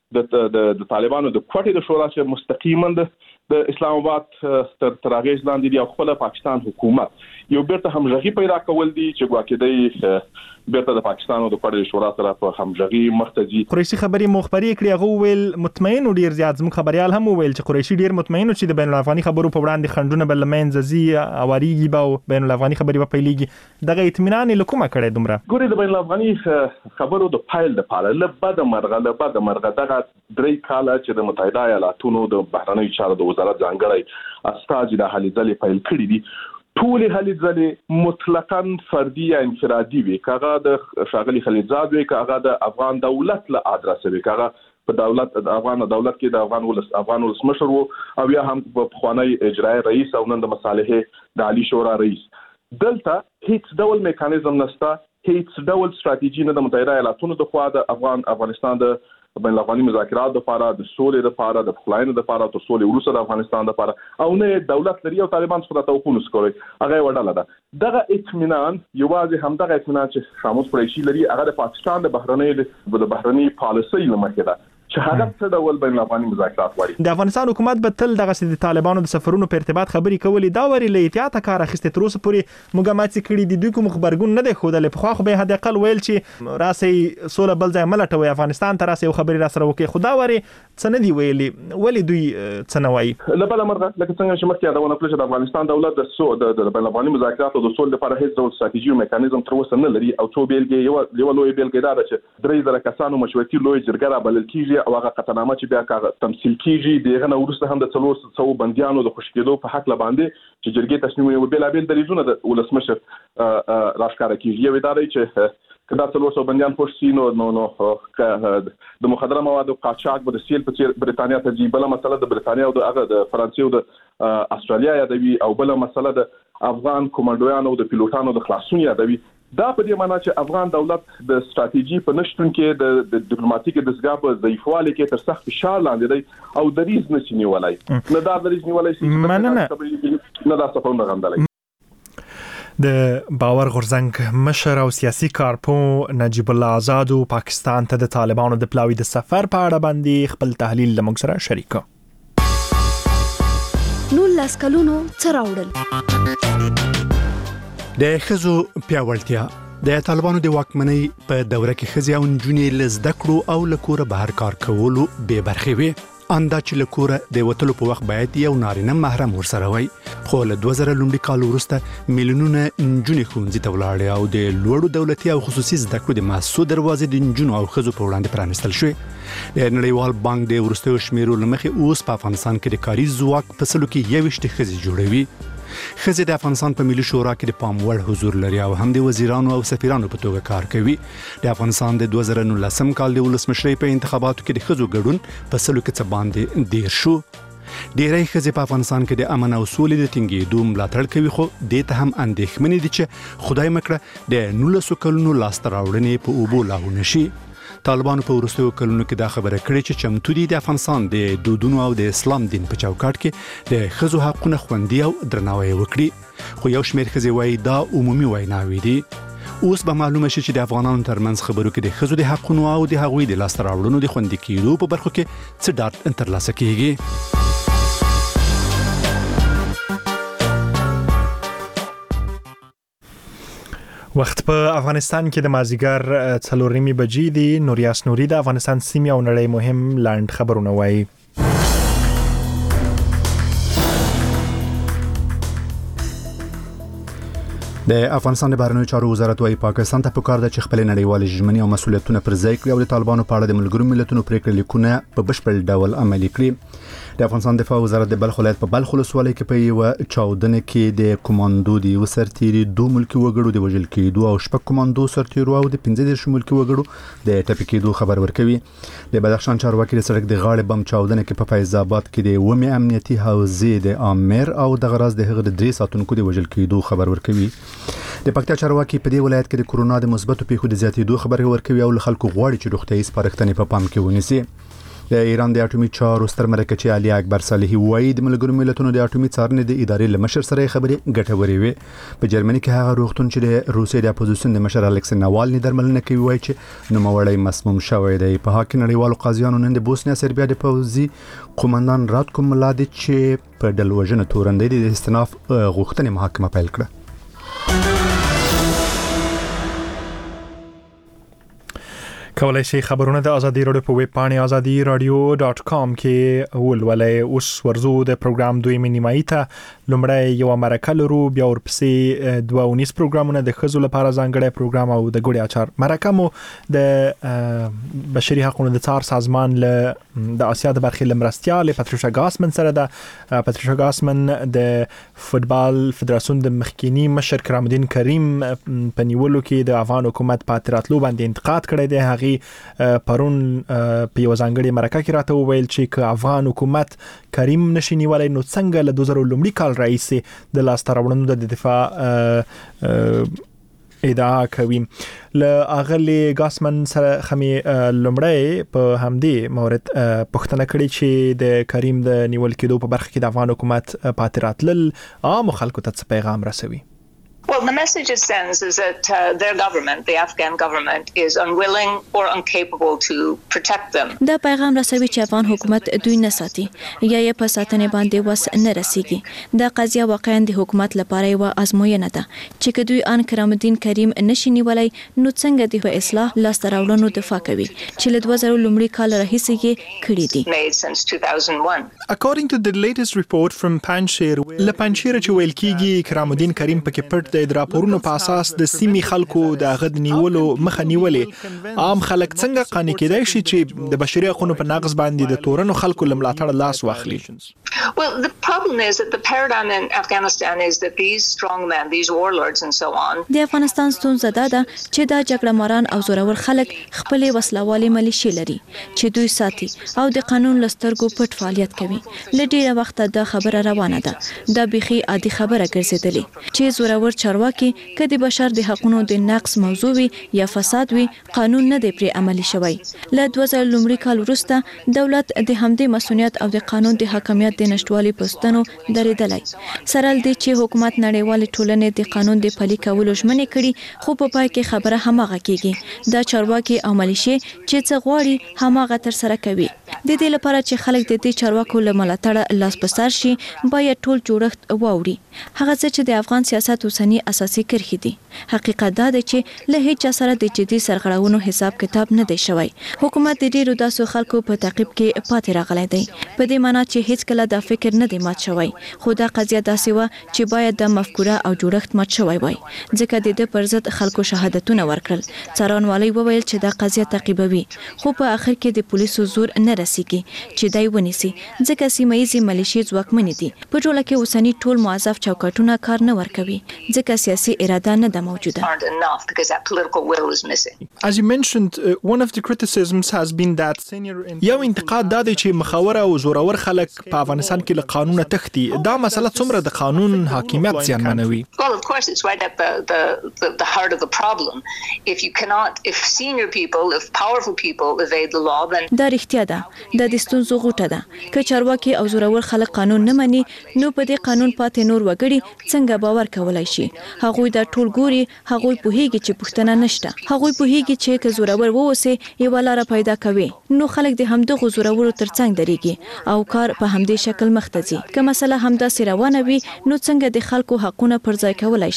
د طالبانو د کوټې د شورا چې مستقیما د اسلام آباد تر اغیز لاندې دی او خپل پاکستان حکومت یو بیرته همغږي پیدا کول دي چې ګواکې بیرته د پاکستان او د کوټې شورا سره په همغږي مرتضی. قریشي خبري مخبري کړي، هغه ویل مطمئن او ډیر زیات زموږ خبريال هم ویل چې قریشي ډیر مطمئن چې د بین الافغاني خبرو په وړاندې خندونه بل منځ زی اوریږي به بین الافغاني خبري په پیلېږي. دغه اطمینان له کومه کړي دومره؟ ګوري د بین الافغاني خبرو د فایل د پاله لبد مرغه دغه درې کاله چې د متحده ایالاتونو د بهرنی چارو د وزارت ځانګړی استاذ د هلي ځلې فایل کړی دي. ټول هلي ځلې مطلقاً فردي یا انفرادي وي، کاغه د شاغلي خلیلزاد وي، کاغه د افغان دولت له ادرس وي، کاغه په دولت د افغان دولت کې د افغان ولسمشر وو او یا هم په خوانی اجرایی رئیس او نن د مصالحه د عالی شورا رئیس. دلته هیڅ ډول میکانیزم نشته، هیڅ ډول ستراتیژي نه د متحده ایالاتونو د خوا د افغانستان د بین الافغاني مذاکرات لپاره، د سولې لپاره، د پخلاینې لپاره، تر سولې وروسته د افغانستان لپاره او نه دولت لري او طالبان څخه توقع نسکوي. هغه وډاله ده. دغه اطمینان یوازې همدغه اطمینان چې شامل قریشي لري هغه د پاکستان د بهرنۍ پالیسۍ لمخې ده چې هغه څه ډول بین الافغاني مذاکرات واري. د افغانستان حکومت به تل دغه د طالبانو د سفرونو په ارتباط خبري کولې، دا وری له احتیاط کار اخیسته تر اوسه پورې مګامات کړي دي، دوی کوم خبرګون نه دی خوده. په خو به حد اقل ویل چې راسي سوله بل ځای ملټوي افغانستان ته راسي خبري را سره وکي، خدا وری څه نه دی ویلي، ولی دوی څه نه وایي. لبل مرغه لکه څنګه چې مخکې دا ونه کړل چې د افغانستان دولت د بین الافغاني مذاکرات او د سولې لپاره هیڅ ډول ستراتیژي او میکانیزم تر اوسه نه لري او څو بیلګې یو لوی بیلګې دا چې 3000 کسانو مشورتي لوی جرګه را بلل کیږي او هغه قطعنامه چې بیا کاغه تمثيل کیږي، دغه نه ورسته هم د 300 بنديانو د خوشکېدو په حق لباندې چې جرګې تصمیم یو بیلابل دریزونه د ولسمشر راښکاره کیږي. یو ادارې چې کدا 300 بنديان پوښتي نو د مخدره موادو قاچاق به د سیل په برتانیا ته ځي. بل مسله د برتانیا او د فرانسې او د استرالیا یادوي او بل مسله د افغان کمانډویانو او د پیلوټانو د خلاصون یادوي. دا په دې معنی چې افغان دولت د ستراتیژي په نشټون کې د ډیپلوماټیک دسګاه په ضعیفوالي کې تر سخت فشار لاندې دی او دریز نشي نیولای. نه دا دریز نیولای شي نه دا څه غندلای. د باور غورځنګ مشر او سیاسي کارپو نجیب الله آزاد پاکستان ته د طالبانو د پلاوی د سفر په اړه باندې خپل تحلیل لمغ سره شریک. نو لاسکلونو څراوړل د خزو پیاوړتیا د طالبانو د واکمنۍ په دوره کې خزي او نجونې لزده کړو او لکوره بهر کار کولو به برخې وي. اندا چې لکوره د وټلو په وخت باید یو نارینه محرم ورسره وي، خو له 2000 لومړي کال وروسته میلیونونه نجونې ښوونځي ته ولاړې او د لوړو دولتي او خصوصي زده کړو د مؤسسو دروازې د نجونو او خزو په وړاندې پرانیستل شوې. د نړیوال بانک د وروستیو شمیرو لمخې اوس په افغانستان کې د کاري ځواک په سلو کې 21 خزي جوړوي. خزي د افغانستان په ملي شورا کې د پاموړ حضور لري او هم د وزیرانو او سفیرانو په توګه کار کوي. د افغانستان د 2019 کال د ولسمشرۍ په انتخاباتو کې د خزو ګډون په سلو کې څه باندې ډیر شو. ډیری خزي په افغانستان کې د امن او سولې د ټینګېدو ملاتړ کوي، خو د ته هم اندېښمنې دي چې خدای مکړه د 19 کلونو لاسته راوړنې په اوبو لاهو نشي. طالبانو په وروستیو کلونو کې دا خبره کړې چې چمتو دي د افغانستان د دودونو او د اسلام دین په چوکاټ کې د خزو حقونه خوندي او درناوی وکړي، خو یو شمېر خزي وایي دا عمومي ویناوي دي. اوس به معلومه شي چې د افغانانو ترمنځ خبرو کې د خزو د حقونو او د هغوی د لاسته راوړنو د خوندي کېدو په برخو کې څه ډاډ ترلاسه کیږي. وخت په افغانستان کې د مازیګر 4:30 بجې دي. نوریاس نوري د افغانستان سیمې او نړۍ مهم لاند خبرونه وایي. د افغانستان د بهرنیو چارو وزارت وايي پاکستان ته پکار ده چې خپل نړیوال ژمنې او مسولیتونه پر ځای کړي او د طالبانو په اړه د ملګرو ملتونو پریکړې لیکونه په بشپړ ډول عملي کړي. د افغانستان دفاع وزارت د بلخ ولایت په بلخ ولسوالۍ کې په یو چاودنه کې د کمانډو د یو سرتیري 2 ملکی وګړو د وژل کېدو او شپږ کمانډو سرتیرو او د 15 ملکی وګړو د ټپي کېدو خبر ورکوي. د بدخشان چارواکي د سړک د غاړې بم چاودنه کې په فیض آباد کې د ومه امنیتي حوزې د امیر او د غراز د هغه د 3 ساتونکو د وژل کېدو خبر ورکوي. د پکتیا چارواکي په دې ولایت کې د کورونا د مثبتو پیښو د زیاتېدو خبر ورکوي او خلکو غواړي چې روغتیايي سپارښتنې په پام کې ونیسي. د ایران د اټومي چارو ستر مرکزی علي اکبر صالحي وایي د ملګرو ملتونو د اټومي څارنې د ادارې لمشر سره خبرې ګټورې وي. په جرمني کې هغه روغتون چې د روسیې د اپوزیسیون د مشر الکسی ناوالني درملنه کوي وایي چې نوموړی مسموم شوی دی. په حق نړیوالو قاضیانو نن د بوسنیا سربیا د پوځي قومندان راتکو ملادیچ چې په ډلوژنه تورندې د استئناف غوښتنې محاکمه پیل کړه. کولای شي خبرونه د ازادي رادیو په ویب پاڼې azadi.radio.com کې ولولئ. اوس ورزو د پروګرام دویمه نیمایي ته. لومړی یو مرکه لرو، بیا ورپسې 2 پروګرامونه د ښځو لپاره ځانګړی پروګرام او د ګوړې اچار. مرکه مو د بشري حقوقو د څار سازمان له د آسیا د برخې لمرستیال پاتریشا ګاسمن سره ده. پاتریشا ګاسمن د فوتبال فدراسیون د مخکینی مشر کرام الدین کریم په نیولو کې د افغان حکومت په اعتراض باندې انتقاد کړی دی. پرون په یو ځانګړي مرکه کې راته وویل چې که افغان حکومت کریم نشي نیولای نو څنګه له 2000 کال راهیسې د لاسته راوړنو د دفاع ادعا کوي. له اغلی ګاسمن سره خمي لومړی په همدې مورد پښتنه کړي چې د کریم د نیول کېدو په برخه کې د افغان حکومت پاتراتل عام خلکو ته پیغام رسوي. Well, the message it sends is that their government, the Afghan government, is unwilling or incapable to protect them. دا پیغام رسوي چې افغان حکومت دوی نه ساتي یا یې په ساتنې باندې وس نه رسیږي. دا قضیه واقعا د حکومت لپاره یو ازموینه ده چې که دوی ان کرام الدین کریم نشي نیولای نو څنګه د اصلاح لاسته راوړنو دفاع کوي چې له 2000 کال راهیسې یې کړی دي. Made since 2001. According to the latest report from Panjshir, له پنجشیر چې ویل کېږي کرام الدین کریم پکې پټ د راپورونو په اساس د سیمې خلکو د غد نیولو مخه نیولې. عام خلک څنګه قانع کېدای شي چې د بشري حقوقو په نقض باندې د تورنو خلکو لملاتړ لاس واخلي؟ Well, the problem is that the paradigm in Afghanistan is that these strongmen, these warlords and so on. د افغانستان ستونزه ده چې دا جګړه ماران او زورور خلک خپل وسلوالي ملیشي لري چې دوی ساتي او د قانون لسترګو پټ فعالیت کوي. لډیره وخت دا خبره روانه ده. دا بيخي عادي خبره ګرځیدلې چې زورور چارواکي کدي بشر د حقوقو د نقص موضوع وي یا فساد وي قانون نه دی پرې عملي شوی. له 2000 کال وروسته دولت د همدې مسؤلیت او د قانون د حاکمیت د نشټوالي پستنو درېدلای. سره دې چې حکومت نړیوال ټولنې د قانون د پلي کولو ژمنې کړي خو په پای کې خبره هماغه کیږي. دا چارواکي او ملیشي چې څه غواړي هماغه تر سره کوي. د دې لپاره چې خلک د دې چارواکو له ملاتړ لاس په سر شي باید ټول جوړښت واوري. هغه څه چې د افغان سیاست اوسنی اساسي کرښې دي. حقیقت دا دی چې له هیڅ سره د جدي سرغړونو حساب کتاب نه دی شوی. حکومت د ډیرو داسو خلکو په تعقیب کې پاتې راغلی دی. په دې معنی چې هیڅ کله دا فکر نه دی مات شوی. خو دا قضیه داسې و چې باید د مفکوره او جوړښت مات شوی وای. ځکه د پر ضد خلکو شهادتونه ورکړل. څارنوالي وویل چې دا قضیه تعقیبوي خو په اخر کې د پولیسو زور نه رسیږي چې دای ونیسي ځکه سیمایي ملیشي ځواکمنې دي. په ټوله کې اوسنی ټول موظف چوکاټونه کار نه ورکوي ځکه سیاسي اراده نه ده موجوده. As you mentioned, one of the criticisms has been that یو انتقاد دا دی چې مخاوره او زورور خلک په افغانستان کې له قانونه تختی. دا مسله څومره د قانون حاکمیت زیانمنوي؟ Well, of course, it's right at the heart of the problem. If senior people, if powerful people evade the law, then دا رښتیا ده. د ستونزو غوټه ده. که چارواکي او زورور خلک قانون نه مني نو په دې قانون پاتې نور وګړي څنګه باور کولای شي؟ هغوی دا ټول ګوري، هغوی پوهیږي چې پښتنه نشته. هغوی پوهیږي چې که زورور ووسی یو لار پیدا کوي نو خلک د همدغه زورورو ترڅنګ درېږي او کار په همدې شکل مخ ته ځي. که مسله همدا روانه وي نو څنګه د خلکو حقونه پر ځای کولای شي؟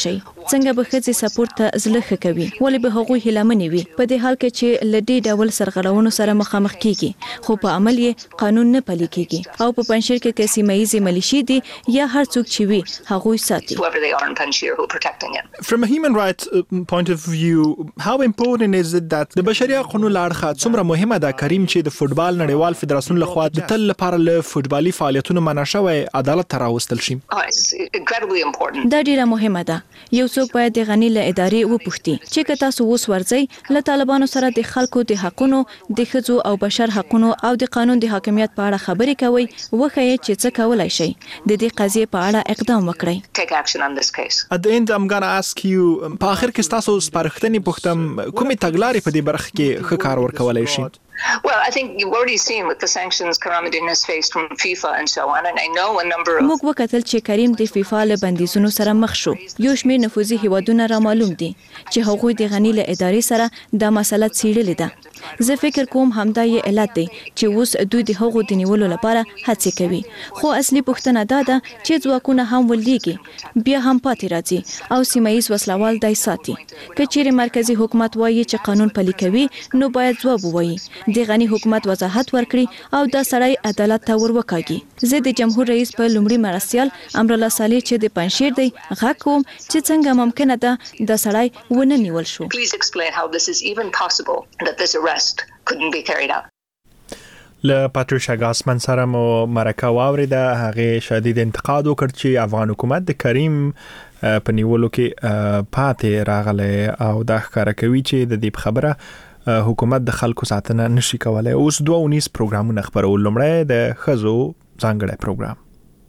څنګه به ښځې سپورت ته زړه کوي ولې به هغوی هیلمنې وي په دې حال کې چې لدی ډول سرغړونو سره مخامخ کیږي خو په عمل یې قانون نه پلي کیږي او په پنځیر کې کسي مېزي ملیشي دي یا هر څوک چې وي هغوی ساتي. From a human rights point of view, how important is it that د بشري حقوقو لړخه څومره مهمه ده کریم چې د فوتبال نړیوال فدراسیون لخوا د تل لپاره له فوتبالي فعالیتونو منع شوی عدالت ته راوستل شي؟ دا ډیره مهمه ده. یو څوک باید د غنی له ادارې وپوښتي چې که تاسو اوس ورځي له طالبانو سره د خلکو د حقوقو د ښځو او بشر حقوقو او د قانون د حاکمیت په اړه خبرې کوي وخی چې څه کولای شي د دې قضیې په اړه اقدام وکړي. At the end, I'm going to ask you, په اخر کې تاسو سپارښتنې پوښتم کومې تګلارې په دې برخه کې ښه کار ورکولای شي؟ Well, I think you've already seen with the sanctions Karamadin has faced from FIFA and so on, and I know a number of موږ وکتل چې کریم د فیفا له بندیزونو سره مخ شو. یو شمېر نفوذي هیوادونه را معلوم دي چې هغوی د غنی له ادارې سره د مسله څېړلې ده. زه فکر کوم همدا یې علت دی چې اوس دوی د هغو د نیولو لپاره هڅې کوي. خو اصلي پوښتنه دا ده چې ځواکونه هم ولېږي بیا هم پاتې راځي او سیمایي وسلوال دای ساتي. که چیرې مرکزی حکومت وایي چې قانون پلي کوي نو باید ځواب ووایي د غنی حکومت وضاحت ورکړي او دا سړی عدالت ته وروکاږي. زه د جمهور رئیس په لومړي مرستیال امرالله صالح چې د پنځیر دی غږ کوم چې څنګه ممکنه ده د سړی ونه نیول شو. Please explain how this is even possible that this arrest couldn't be carried out. له پاتریشا ګاسمن سره مو مرکه واوریده. هغه شدید انتقاد وکړ چې افغان حکومت د کریم په نیولو کې پاتې راغله او دا ښکاره کوي چې د دې خبره حکومت د خلکو ساتنه نشي کولای. اوس 2 پروګرامونه خبرول. لومړی د خزو ځانګړی پروګرام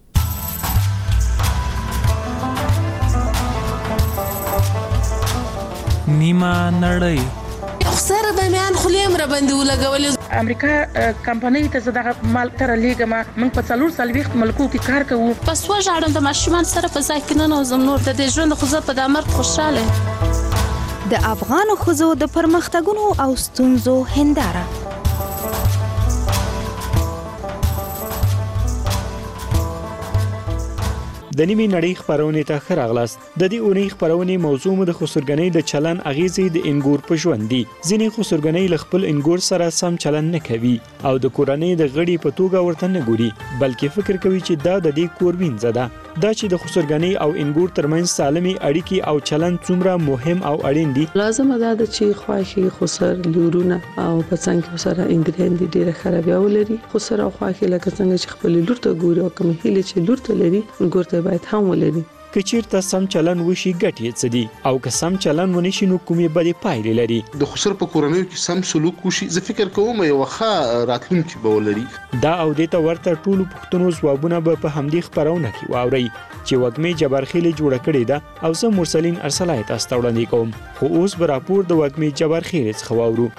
نیمه نړۍ خسر به میان خلیم را باندې ولګولې. امریکا کمپنۍ ته زده مال تر لیګه موږ په 440 ملکو کې کار کوو. پس وژاړم د ماشومان سره په ځای کې نه نوزم نور د ژوند خو زه په د مرګ خوشاله. د افغان خزو د پرمختګونو او ستونزو هنداره. د نیمه نړۍ خبرونه ته خراغلاست. د دې اونۍ خبرونه موضوع د خسرګنۍ د چلن اغیزې د انګور په ژوند دي. ځینې خسرګنۍ ل خپل انګور سره سم چلن نه کوي او د کورنۍ د غړي په توګه ورته نه ګوري بلکې فکر کوي چې دا د دې کور وینځه ده. دا چې د خسرګنۍ او انګور ترمنځ سالمي اړیکې او چلن څومره مهم او اړین دي. لازم ده چې خواخي خسر لورونه او په څنګه سره انګریډ ډیره خرابې ولري. خسر او خواخي لکه څنګه چې خپل لور ته ګوري او کوم هیله چې لور ته لري انګور ته باید هم ولري. کچیرته سم چلن وشي ګټي څه دي او که سم چلن ونشي نو کومې بدې پایلې لري. د خسر په کورنۍ کې سم سلوک وشي زه فکر کوم یو ښه راتلونکي به ولري. دا او د ته ورته ټولو پښتنو ځوابونه به په همدې خبرونه کې واوري چې وګمې جبرخیل جوړه کړې ده او زه مرسلین ارسلای تاسو ته وړاندې کوم. خو اوس به راپور د وګمې جبرخیل څخه واورو.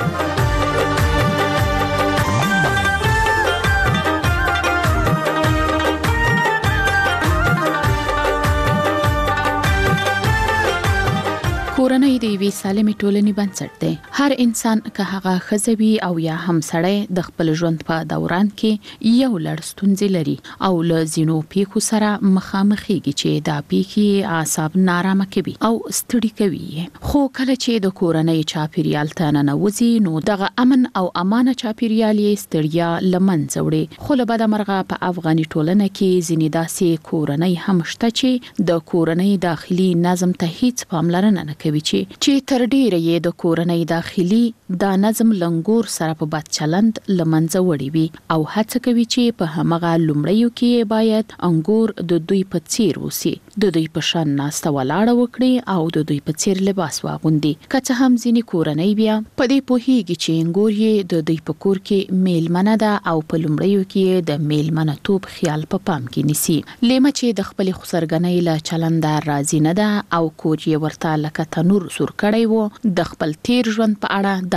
کورنۍ د یوې سالمې ټولنې بنسټ دی. هر انسان که هغه ښځه وي او یا هم سړی د خپل ژوند په دوران کې یو لړ ستونزې لري او له ځینو پیښو سره مخامخېږي چې دا پیښې اعصاب نارامه کوي او ستړي کوي. خو کله چې د کورنۍ چاپیریال ته ننوځي نو دغه امن او امانه چاپیریال یې ستړیا له منځه وړي. خو له بده مرغه په افغاني ټولنه کې ځینې داسې کورنۍ هم شته چې د کورنۍ داخلي نظم ته هیڅ پاملرنه نه کوي چې تر ډیره یې د کورنۍ داخلي د نظم لنګور سره په بد چلند لمنځه وړي وي او هڅه کوي چې په همغه لومړیو کې باید انګور د دوی په څیر وسی، د دوی په شان ناسته ولاړه وکړي او د دوی په څیر لباس واغوندي. که څه هم ځینې کورنۍ بیا په دې پوهیږي چې انګور یې د دوی په کور کې میلمنه ده او په لومړیو کې د میلمنه توپ خیال په پام کې نیسي. لیمه چې د خپل خسرګنۍ له چلند راضی نه ده او کور یې ورته لکه تنور سور کړی وو، د خپل تیر ژوند په اړه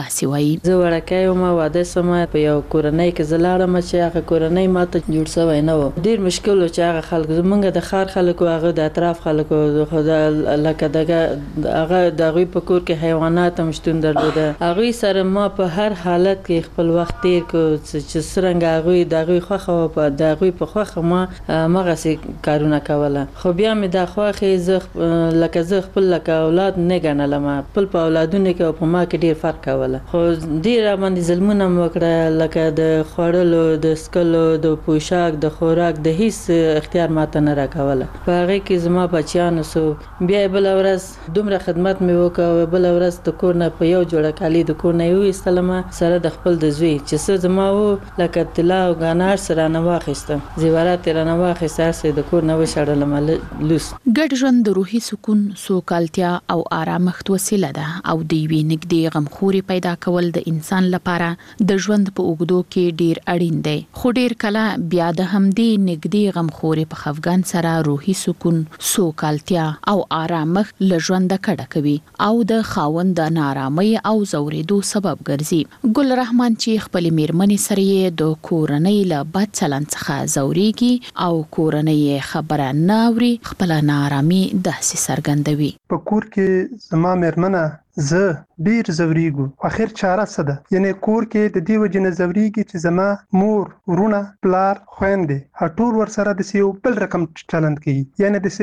داسې وایي. زه وړکه ما واده سم په یو کورنۍ کې زلاړم چې هغه کورنۍ ماته جوړ شوی نه و. ډیر مشکل و چې هغه خلک زمونږ د خار خلکو هغه د اطراف خلکو خدا لکه دغه هغه د غوی په کور کې حیوانات هم شتون درلوده. هغه سره ما په هر حالت کې خپل وخت تیر کو چې څنګه هغه د غوی خوخه په د غوی په خوخه ما مغه سي کارونه کوله. خو بیا مې د خوخه لکه زه خپل لکه اولاد نه ګڼلم. خپل په اولادونه کې په ما کې ډیر فرق کوله. خو ډیر باندې ظلمونه وکړه لکه د خوړلو د سکلو د پوشاک د خوراک د هیڅ اختیار ماته نه راکوله. په هغه کې زما بچیانو سو بیا بل ورځ دومره خدمت مې وکړ. بل ورځ د کور نه په یو جوړه کالي د کور نه یو استلم سره د خپل د زوی چې څه زما و لکه طلا او غنار سره نه واخیستم. زیورات نه واخیستل سره د کور نه وشړلم لوس. ګډ ژوند د روحي سکون، سوکالتیا او آرامښت وسیله ده او د یوې نږدې غمخوري پیدا کول د انسان لپاره د ژوند په اوږدو کې ډیر اړین دی. خو ډیر کله بیا د همدې نږدې غمخوري په خفګان سره روحي سکون، سوکالتیا او آرامښت له ژوند کډه کوي او د خاوند د نارامۍ او زورېدو سبب ګرځي. ګل رحمان چې خپل میرمنې سره د کورنۍ له بد چلند څخه زوريږي او کورنۍ خبره نه اوري، خپل نارامي داسې څرګندوي. په کور کې زما میرمنه زه ډیر زوریږو. اخر چاره څه ده؟ یعنی کور کې د دې وجه نه زوریږي چې زما مور، ورونه، پلار، خويندې ټول ور سره د یو بل رقم چلند کوي. یعنی د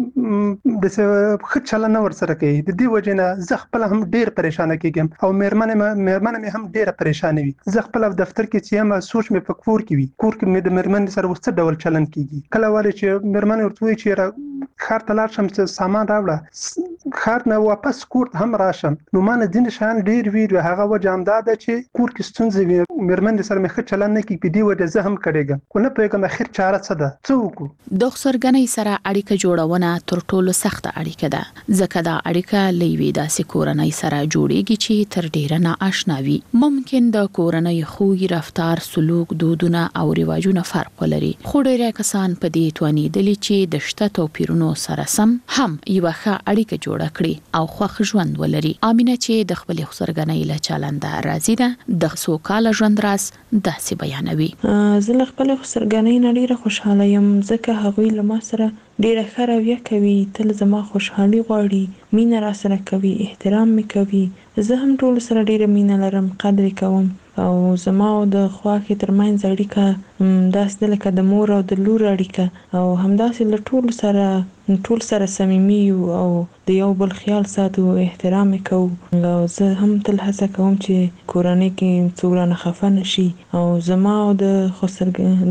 ښه چلند ور سره کوي. د دې وجه نه زه خپل هم ډیر پریشانه کېږم او میرمنه مې هم ډیره پریشانه وي. زه خپل دفتر کې چې هم سوچ مې په کور کې وي. کور کې مې د میرمن سره وڅ ډول چلند کیږي. کله وایي چې میرمن ورته وایي چې خار ته لاړ شم چې سامان راوړه، خار نه واپس کور ته هم راشم. نو ما نه ځینې شیان ډیر ویډیو هغه وجه هم دا ده چې کور کې ستونزې وي. میرمن سره مې ښه چلند نه کوي. په دې وجه زه هم کړېږم. خو نه پوهېږم اخر چاره څه ده، څه وکړو. د خسرګنۍ سره اړیکه جوړونه تر ټولو سخته اړیکه ده، ځکه دا اړیکه له یوې داسې کورنۍ سره جوړیږي چې تر ډیره نااشنا وي. ممکن د کورنۍ خوی، رفتار، سلوک، دودونه او رواجونه فرق ولري، خو ډیری کسان په دې توانیدلي چې د شته توپیرونو سره سم هم یو ښه اړیکه جوړه کړي او خوښ ژوند ولري. امینه چې د خپل خسرګنۍ له چلنده راضي ده، د سوکاله ژوند راز داسې بیانوي. زه له خپل خسرګنۍ نه ډیره خوشاله یم، ځکه هغوی له ما سره ډیره ښه رویه کوي. تل زما خوشحالي غواړي، مینه را سره کوي، احترام می کوي. زه هم ټول سره ډیره مینه لرم، قدر کوم او زما او د خواخې ترمنځ اړیکه داسې ده لکه د مور او د لور اړیکه، او همداسې له ټول سره صمیمي یو او د یو بل خیال ساتو، احترام کوو. او زه هم تل هڅه کوم چې کورنۍ کې څوک رانه خفه نشي او زما او د خسر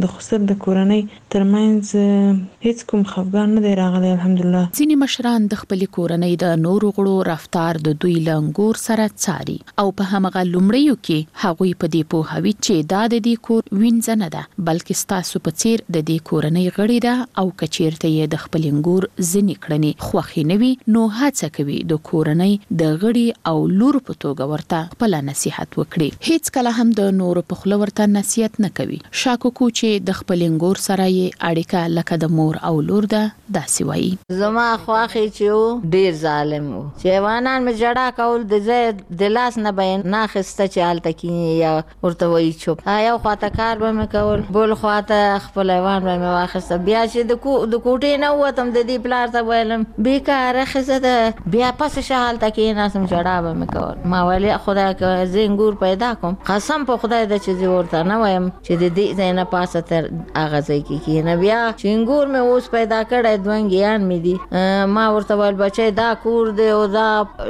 د کورنۍ ترمنځ هیڅ کوم خفګان نه دی راغلی، الحمدلله. ځینې مشران د خپل کورنۍ د نورو غړو رفتار د دوی له انګور سره څاري او په همغه لومړیو کې هغوی په دې پوهوي چې دا د دې کور وینځ نه ده، بلکې ستاسو په څیر د دې کورنۍ غړي ده او کچیرته یې د خپل انګور ځینې کړنې خوښې نه وي، نو هڅه کوي د کورنۍ د غړي او لور په توګه ورته خپل نصيحت وکړي. هیڅ کله هم د نورو په خوله ورته نصيحت نه کوي. شاکوکو چې د خپل انګور سره یې اړیکه لکه د مور او لور ده داسې وایي. زما خواخې چې ډیر ظالم و، چې وانان مې جړه کول د لاس نه بیان نه خسته چې حالت کې یا ورته وایي چوپ. یو خواته کار به مې کول، بل خواته خپل ایوان به مې واخیسته. بیا چې د کوټې نه ووتم د دې پلار ته ویلم بیکاره ښځه ده، بیا پس شه هلته کېناستم جړه به مې کول. ما ویل خدای که زه انګور پیدا کوم، قسم په خدای ده چې زه ورته نه وایم چې د دې ځای نه پاسه تر هغه ځای کې کښېنه. بیا چې انګور مې اوس پیدا کړی دوه مې دي، ما ورته ویل بچی دا کور دی او دا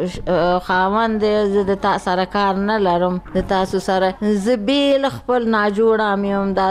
خاوند دی، زه د تا سره کار نه لرم، د تاسو سره زه بیل خپل ناجوړه م یم، دا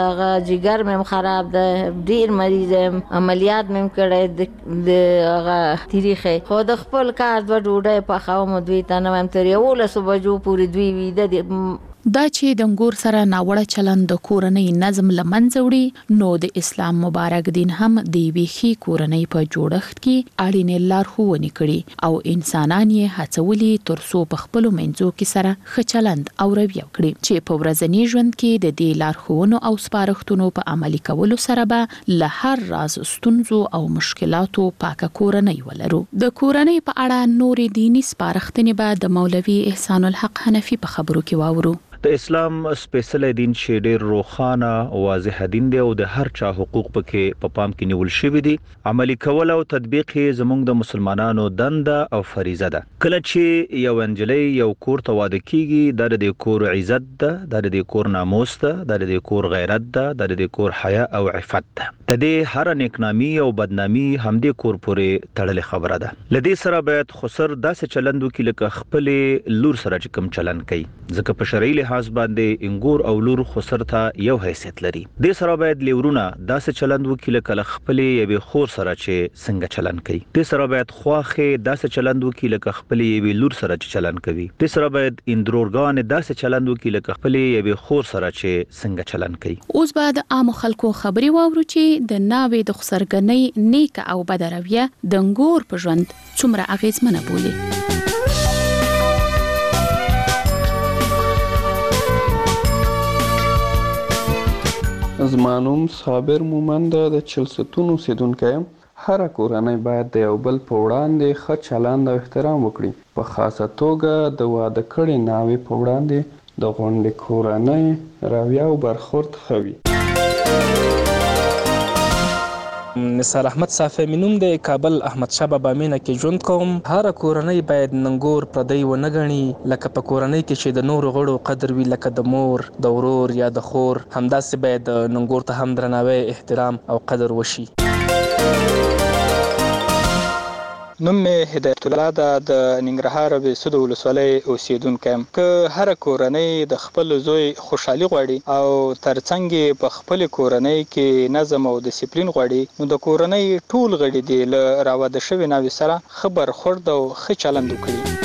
جګر مې خراب ده، ډیر مریض یم، عملیات مې کړی د هغه تاریخ، خو د خپل کار دوه ډوډۍ پخوم دوی ته نه وایم، تر 11 بجو پورې دوی ویده دي. دا چې د انګور سره ناوړه چلند د کورنۍ نظم لمنځه وړي نو د اسلام مبارک دین هم د ویخي کورنۍ په جوړښت کې اړینې لارښوونې کړي او انسانان یې هڅولي ترڅو په خپل منځو کې سره ښه چلند او رویه وکړي چې په ورځني ژوند کې د دې لارښوونو او سپارښتنو په عملي کولو سره به له هر راز ستونزو او مشکلاتو پاکه کورنۍ ولرو. د کورنۍ په اړه نورې دینی سپارښتنې به د مولوي احسان الحق حنفي په خبرو کې واورو. د اسلام سپیشل دین چې ډېر روخانه واضح دین دی او د هر چا حقوق پکې په پام کې نیول شوی دي. عملی کول او تطبیق زموږ د مسلمانانو دنده او فریضه ده. کله چې یو انجلۍ یو کور ته واده کیږي د کور عزت ده، د کور ناموس ده، د کور غیرت ده، د کور حیا او عفت ده. د دې هر نیکنامي او بدنامي همدې کور پورې تړلې خبره ده. لدې سره باید خسر داسې چلند وکړي لکه خپل لور سره چې کوم چلند کوي، ځکه په شرعي لحاظ باندې انګور او لور خسر ته یو حیثیت لري. د سره باید لیورونه داسې چلند وکړي لکه خپل یوې خور سره چې څنګه چلند کوي. د سره باید خواخه داسې چلند وکړي لکه خپل یوې لور سره چې چلند کوي. د سره باید اندرورګان داسې چلند وکړي لکه خپل یوې خور سره چې څنګه چلند کوي. اوس بعد عام خلکو خبري واورو چې د ناوې د خسرګنۍ نیک او بد رویه د انګور په ژوند څومره اغیزمنه بولي. زما نوم صابر مومند د چلستون اوسیدونکی یم. هر کورنۍ باید د یو بل په وړاندې ښه چلند او احترام وکړي. په خاصه توګه د واده کړې ناوې په وړاندې د غونډې کورنۍ رویه او برخورد ښه وي. نثار احمد صافی مینوم د کابل احمد شاه بابا مینه کې ژوند کوم. هر کورنۍ باید ننګور پردی و نه غني، لکه په کورنۍ کې چې د نورو غړو قدر وي، لکه د مور، د ورور یا د خور، همداسې باید ننګور ته هم درناوی، احترام او قدر وشي. نوم مې هدایت الله ده، د ننګرهار بېسود ولسوالۍ اوسیدونکی یم. که هر کورنۍ د خپل زوی خوشحالي غواړي او ترڅنګ په خپل کورنۍ کې نظم او ډیسپلین غواړي، نو د کورنۍ ټول غړي دې له راواده شوې ناوې سره ښه برخورد او ښه چلند وکړي.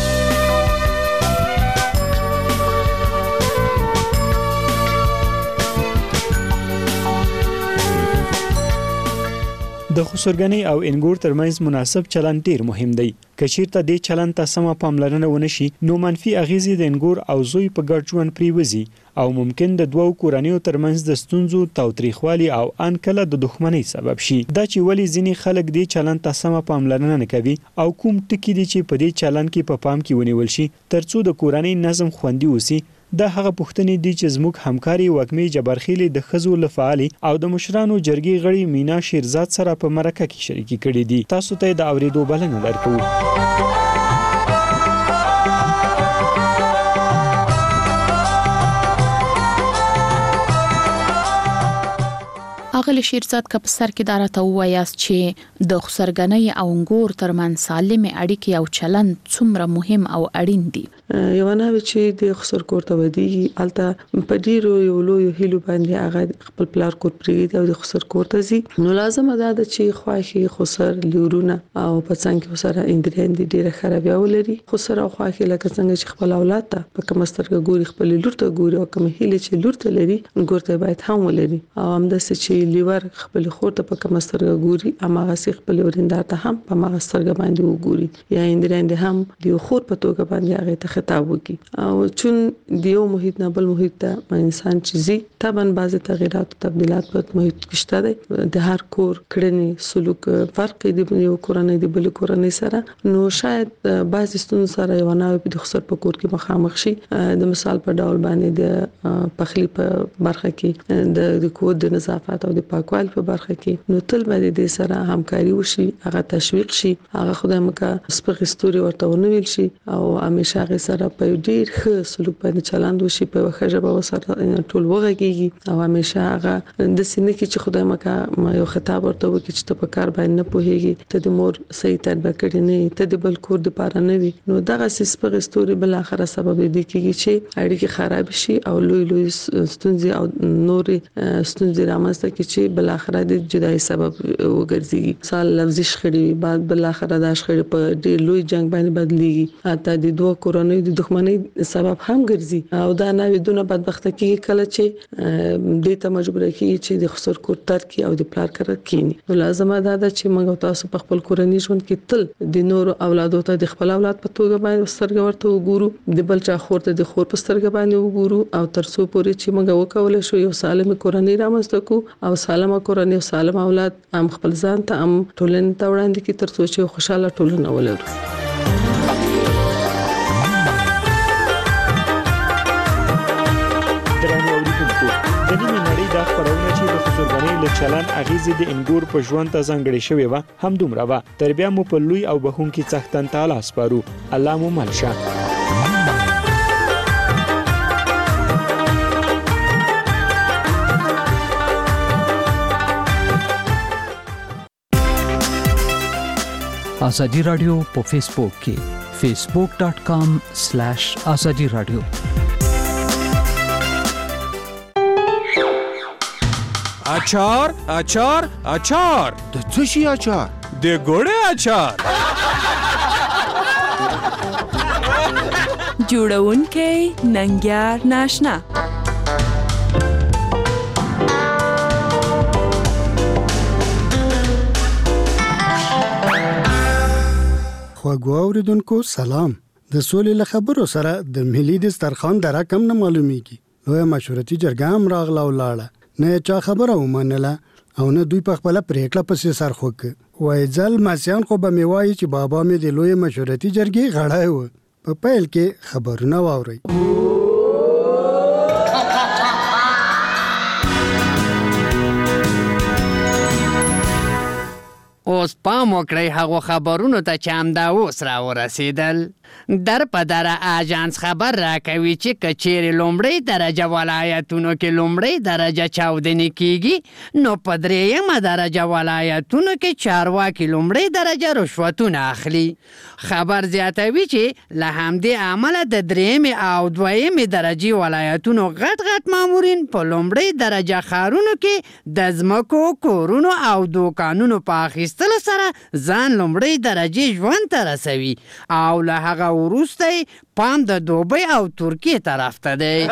د خسرګنۍ او انګور ترمنځ مناسب چلند ډیر مهم دی. که چیرته د چلند ته سمه پاملرنه ونشي نو منفي اغیزې د انګور او زوی په ګډ ژوند پریوزي او ممکن د دوو کورنیو ترمنځ د ستونزو تاوتریخوالي او ان کله د دښمنۍ سبب شي. دا چې ولی ځینې خلک د چلند ته سمه پاملرنه نه کوي او کوم ټکي دي چې په دې چلند کې په پام کې ونیول شي ترڅو د کورنۍ نظم خوندي وسی. دا هغه پوښتنې دي چې زموږ همکاري وکمې جبرخیل د خزو لفعالي او د مشرانو جرګي غړي مینا شیرزاد سره په مرکه کې شریکي کړې دي. تاسو ته د اوریدو بلنه درکوو. اغلی شیرزاد که په سر کې دا راته ووایاست چې د خسرګنۍ او انګور ترمنځ سالمې اړیکې او چلند څومره مهم او اړین دي. یو ناوې چې د خسر کور ته ودیږي الته په ډیرو یو لوی هیلو باندې هغه خپل پلار کور پریږدي او د خسر کور ته ځي، نو لازمه ده چې خواخي خسر لورونه او په څنګه کې سره اندرین دي ډیره خرابې ولري. خسر او خواخي لکه څنګه چې خپل اولاد ته په کوم سترګه ګوري، خپل لور ته ګوري او کوم هیله چې لور ته لري ګور ته باید هم ولري. او همداسې چې لیور خپل خور ته په کوم سترګه ګوري امغه سي خپل ورندار ته هم په مغه سترګه باندې وګوري، یا اندرین هم د خور په توګه باندې هغه ته خطاب وکړي. او چون دیو محیط نه بل محیط ته انسان چیزي طبعا بعض تغیرات او تبديلات په محیط کې شته دي. د هر کور کړنی سلوک فرق دی یو کورنۍ د بل کورنۍ سره، نو شاید بعض ستونزې سره یو نه په خسر په کور کې مخامخ شي. د مثال په ډول باندې د پخلی په برخه کې د کور د نظافت او د پاکوالي په برخه کې، نو تل باندې د سره همکاري وشي، هغه تشویق شي، هغه خدای مکه سپغستوري ورته ونویل شي او همیشه هغه سره په ډیر ښه سلوک باندې چلند وشي، په وخه ژبه وسره ټول وغږیږي او همیشه هغه د سینې کې چې خدای مکه یو خطاب ورته وکړي چې ته په کار باندې نه پوهیږي، ته د مور صحیح تربیه کړې نه، ته د بل کور د پاره نه وي، نو دغه سپغستوري بل اخره سبب دی کېږي چې اړیکې خراب شي او لوی ستونزې او نور ستونزې رامنځته کړي چې بل اخره د جدای سبب وګرځي سال لفظي شخړې بعد بل اخره د شخړې په ډېر لوی جنگ باندې بدليږي حتی د دوه کورنۍ د دښمنۍ سبب هم ګرځي او دا ناویدونه بدبخت کیږي کله چې دې ته مجبور کیږي چې د خسر کور ترک او د پلار کړه کینی نو لازم ده چې موږ تاسو په خپل کورنۍ ژوند کې تل د نور اولادو ته د خپل اولاد په توګه باندې سترګې ورته وګورو د بل چا خور ته د خور په سترګې باندې وګورو او ترڅو پورې چې موږ وکولای شو یو سالم کورنۍ رامنځته کو او سالمه کورنۍ او سالم اولاد هم خپل ځان ته هم ټولنې ته وړاندې کی ترڅو چې خوشاله ټولنه ولرو. د نیمې نړۍ دا خپرونه چې د خسرګنۍ له چلن اغیزې د انګور په ژوند ته ځانګړې شوې وه هم دومره وه تر بیا مو په لوی او بخونکي څښتن تعالی سپارو. الله مو مل شه. آزادی رادیو په فیسبوک کې facebook.com/azadi radio اچار اچار اچار د څه شي اچار د ګوړې اچار جوړونکې ننګیار ناشنا خواږه اوریدونکو سلام. د سولې له خبرو سره د ملي دسترخوان د رقم نه معلومیږي. لویه مشورتي جرګه هم راغله ولاړه. نه چا خبره ومنله او نه دوی په خپل پریکړه پسې سر خوک. وای ځل ماسیان خو به می وایي چې بابا مې د لویه مشورتي جرګې غړای و. په پیل کې خبرونه واوري. اوس پام وکړئ هغو خبرونو ته چې همدا اوس را ورسېدل. در په دره آژانس خبر راکوي چې که چیرې لومړۍ درجه ولایتونو کې لومړۍ درجه چاودنې کیږي نو په درېیمه درجه ولایتونو کې چارواکي لومړۍ درجه رشوتونه اخلي. خبر زیاتوي چې له همدې امله د درېیمې او دویمې درجې ولایتونو غټ غټ مامورین په لومړۍ درجه ښارونو کې د ځمکو کورونو او دوکانونو په اخیستلو سره ځان لومړۍ درجې ژوند ته رسوي او له هغه وروسته پام د دوبۍ او ترکیې طرف ته دی.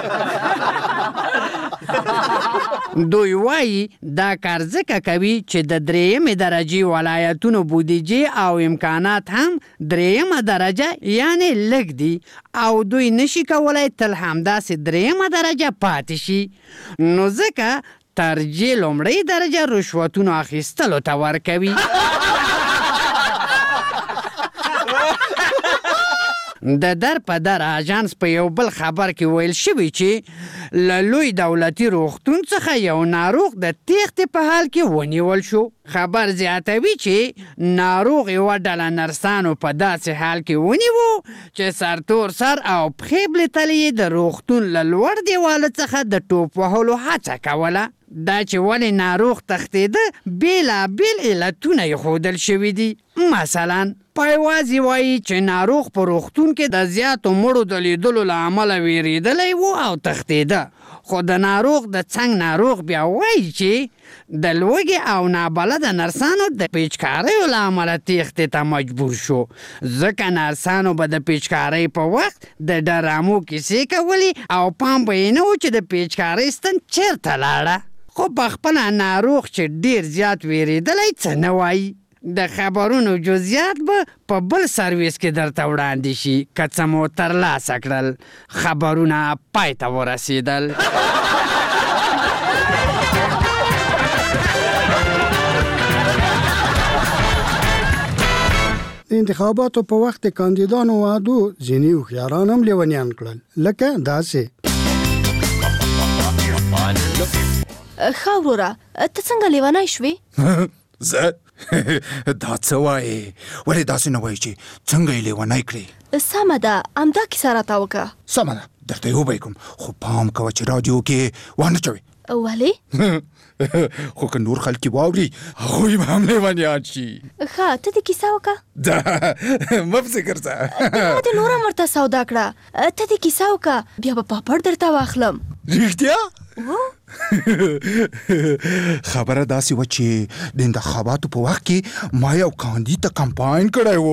دوی وایي دا کار ځکه کوي چې د درېیمې درجې ولایتونو بودیجې او امکانات هم درېیمه درجه یعنی لږ دي او دوی نشي کولی تل همداسې درېیمه درجه پاتې شي نو ځکه ترجیح لومړۍ درجه رشوتونو اخیستلو ته ورکوي. د در په در آژانس په یو بل خبر کې ویل شوي چې له لوی دولتي روغتون څخه یو ناروغ د تېښتې په حال کې ونیول شو. خبر زیاتوي چې ناروغ یوه ډله نرسانو په داسې حال کې ونیوو چې سرتور سر او پښې بلتلې د روغتون له لوړ دیواله څخه د ټوپ وهلو هڅه کوله. دا چې ولې ناروغ تښتېده بېلابېل علتونه یې ښودل شوي دي. مثلا پایوازي وایي چې ناروغ په روغتون کې د زیاتو مړو د لیدلو له امله ویرېدلی و او تښتېده. خو د ناروغ د څنګ ناروغ بیا وایي چې د لوږې او نابلده نرسانو د پیچکاریو له امله تېښتې ته مجبور شو ځکه نرسانو به د پیچکارۍ په وخت د ډرامو کیسې کولې او پام به یې نه و چې د پیچکارۍ ستن چېرته لاړه. خو پخپله ناروغ چې ډېر زیات ویرېدلی څه نه وایي. د خبرونو جزئیات به په بل سرویس کې درته وړاندې شي که څه مو ترلاسه کړل. خبرونه پای ته ورسېدل. د انتخاباتو په وخت د کاندیدانو وعدو ځینې هوښیاران هم لیونیان کړل لکه داسې. ښه وروره ته څنګه لیونی شوې؟ زه دا څه وایې ولې داسې نه وایي چې څنګه یې لیونی کړې؟ سمه ده همدا کیسه راته وکړه. سمه ده درته یې وبه کوم خو پام کوه چې رادیو کې وانه چوې. ولې؟ خو که نور خلک یې واوري هغوی به هم لیونیان شي. ښه ته دې کیسه وکړه. دا مه فکر ځه ما دې نور هم ورته سودا کړه. ته دې کیسه وکړه بیا به پاپړ درته واخلم. رښتیا؟ خبره داسې وه چې د انتخاباتو په وخت کې ما یو کاندید ته کمپاین کړی و.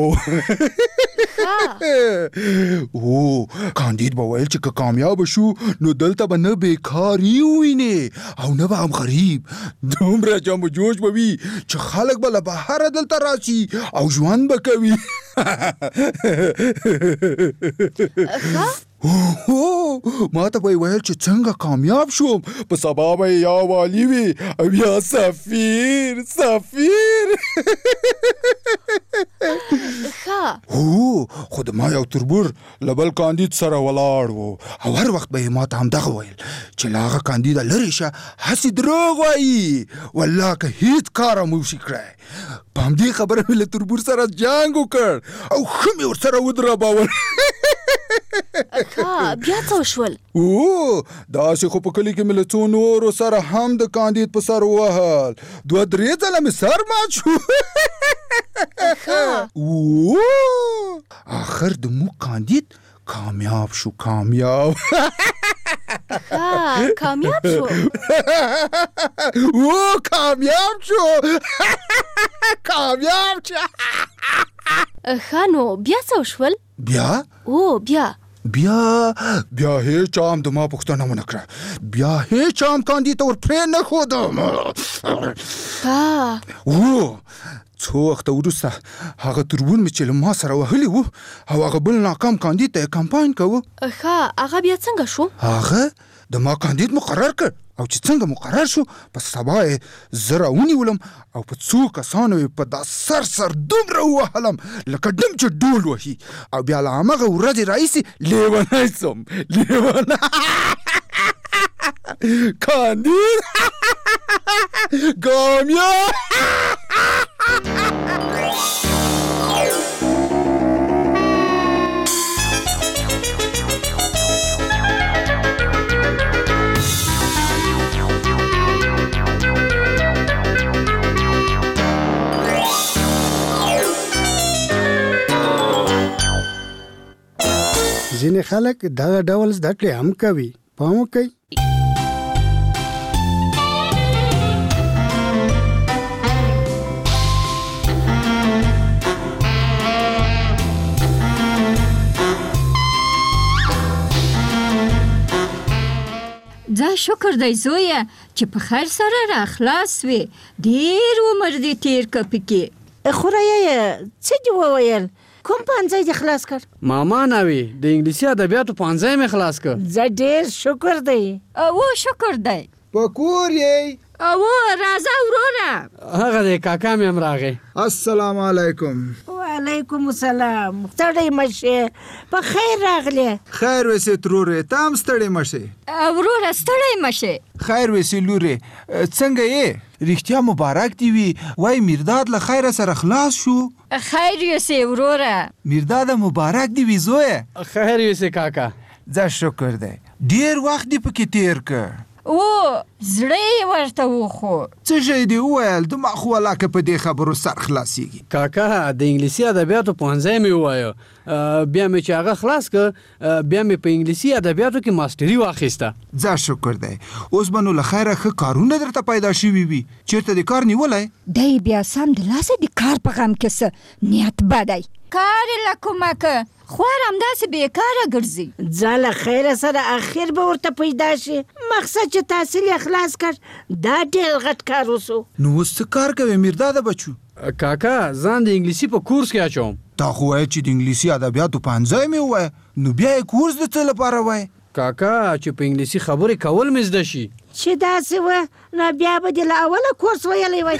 کاندید به ویل چې که کامیاب شو نو دلته به نه بیکاري ووینې او نه به هم غریب. دومره جم و جوش به وي چې خلک به له بهره دلته راشي او ژوند به کوي. ما ته به یې ویل چې څنګه کامیاب شوم، په سبا به یې یا والي وي او یا سفیر. خو د ما یو تربور له بل کاندید سره ولاړ و او هر وخت به یې ما ته همدغه ویل چې له هغه کاندیده لرې شه، هسې دروغ وایي، والله که هیڅ کار هم وشي کړی. په همدې خبره مې له تربور سره جنګ وکړ او ښه مې ورسره ودرباول. بیا څه وشول؟ داسې خو په کلي کې مې له څو نورو سره هم د کاندید په سر ووهل، 2-3 ځله مې سر مات شو. آخر د موږ کاندید کامیاب شو. کامیاب شو. نو بیا څه وشول؟ بیا هیڅ چا هم د ما پوښتنه ونه کړه. بیا هیڅ چا هم کاندید ته ور پرې نه ښودم. څو وخته وروسته هغه تربور مې چې له ما سره وهلي و او هغه بل ناکام کاندید ته یې کمپاین کوه. هغه بیا څنګه شو؟ هغه د ما کاندید مقرر کړ او چې څنګه مقرر شو په سبا یې زه راونیولم او په څو کسانو یې په دا سر دومره ووهلم لکه ډم چې ډول وهي او بیا له همغه ورځې راهیسې لیونی سم. کاندید کامیاب. ځینې خلک دغه ډول زده کړې هم کوي. پام وکړئ. دا شکر دی زویه چې په خیر سره را خلاص وې. ډېر عمر دې تیر که پکې. خورایه څه دې وویل؟ کوم پانځای دې خلاص کړ؟ ماما ناوي د انګلیسي ادبیاتو پانځای مې خلاص کړ. زه ډېر شکر دی. شکر دی. په کور یې؟ راځه وروره. هغه دی کاکا مې هم راغی. السلام علیکم. وعلیکم السلام. ستړی مشه، په خیر راغلی. خیر وسې ترورې، ته هم ستړی مشه. وروره ستړی مشه. خیر وسې لورې، څنګه یې؟ رښتیا مبارک دی وي. وای میرداد له خیره سره خلاص شو. خیر یوسې وروره. میرداد مبارک دی وي زویه. خیر یوسې کاکا. زه شکر دی. ډیر وخت دی پکې تیر کړ. زړه یې ورته وخو. څه شی دی وویل؟ دما خو ولاکه په دې خبرو سر خلاصیږي. کاکا د انګلیسي ادبیاتو پوهنځی مې ووایه، بیا مې چې هغه خلاص کړ بیا مې په انګلیسي ادبیاتو کې ماسټري واخیسته. زه شکر دی. اوس به نو له خیره ښه کارونه درته پیدا شوي وي. چېرته دې کار نیولی؟ دی بیا سم د لاسه د کار په غم کې څه نیت بدی. کار یې له کومه که خوار همداسې بېکاره ګرځي. ځه له خیره سره اخر به ورته پیدا شي. مقصد چې تحصیل یې خلاص کړ دا ډېر غټ کار وسو. نو اوس څه کار کوې میرداده بچو؟ کاکا ځان د انګلیسي په کورس کې اچوم. تا خو وایې چې د انګلیسي ادبیاتو پوهنځی مې ووایه، نو بیا یې کورس د څه لپاره وایې؟ کاکا چې په انګلیسي خبرې کول مې زده شي. چې داسې وه نو بیا به دې له اوله کورس ویلی وای.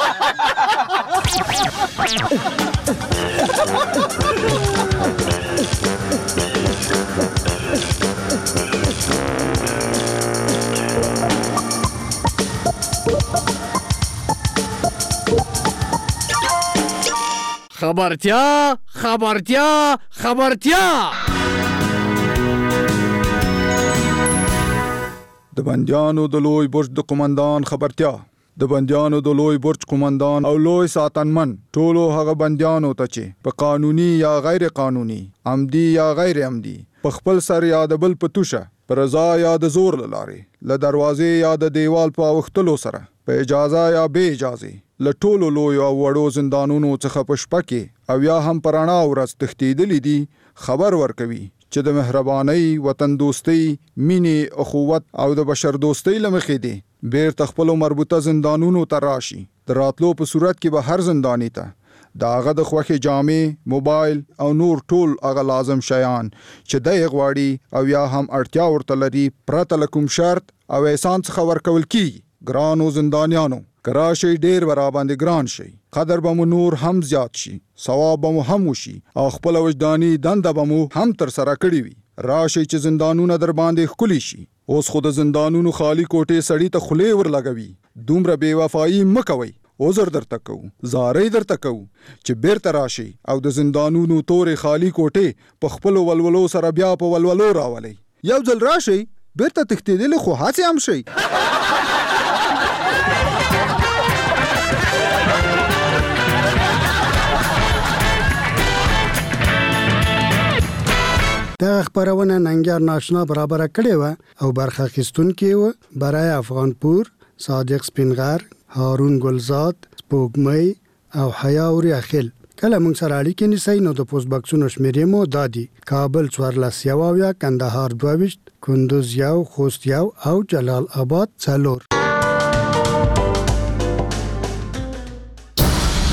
خبرتیا. د بندیانو د لوی برج د قومندان خبرتیا. د بندیانو د لوی برج قومندان او لوی ساتنمن ټولو هغه بندیانو ته چې په قانوني یا غیر قانوني، عمدي یا غیر عمدي، په خپل سر یا د بل په توشه پر رضا یا د زور لارې له دروازې یا د دیوال په اوښتلو سره په اجازه یا بې اجازې له ټولو لویو او وړو زندانونو څخه په شپه کې او یا هم په رڼا ورځ تښتېدلي دي خبر ورکوي چې د مهربانۍ، وطن دوستۍ، مینې، اخوت او د بشر دوستۍ له مخې دي بیرته خپلو مربوطه زندانونو ته راشي. د راتلو په صورت کې به هر زنداني ته د هغه د خوښې جامې، موبایل او نور ټول هغه لازم شیان چې دی غواړي او یا هم اړتیا ورته لري پرته له کوم شرط او احسان څخه ورکول کیږي. ګرانو زندانیانو، که راشئ ډېر به راباندې ګران شئ، قدر به مو نور هم زیات شي، ثواب به مو هم وشي او خپله وجداني دنده به مو هم ترسره کړې وي. راشئ چې زندانونه در باندې ښکلي شي. اوس خو د زندانونو خالی کوټې سړي ته خولې ورلګوي. دومره بې وفایي مه کوئ. عذر درته کوو، زارۍ درته کوو چې بیرته راشئ او د زندانونو تورې خالی کوټې په خپلو ولولو سره بیا په ولولو راولئ. یو ځل راشئ، بیرته تښتېدلې خو هسې هم شئ. دغه خپرونه ننګیار ناشنا برابره کړې وه او برخه اخیستونکي وه برای افغانپور، صادق سپینغر، هارون ګلزاد، سپوږمۍ او حیا اخیل. کله موږ سره اړیکې نیسئ نو د پوسټ بکسونو شمیرې مو دا دي: کابل 14 کندهار 22، کندوز 1، خوست 1 او جلال آباد 4.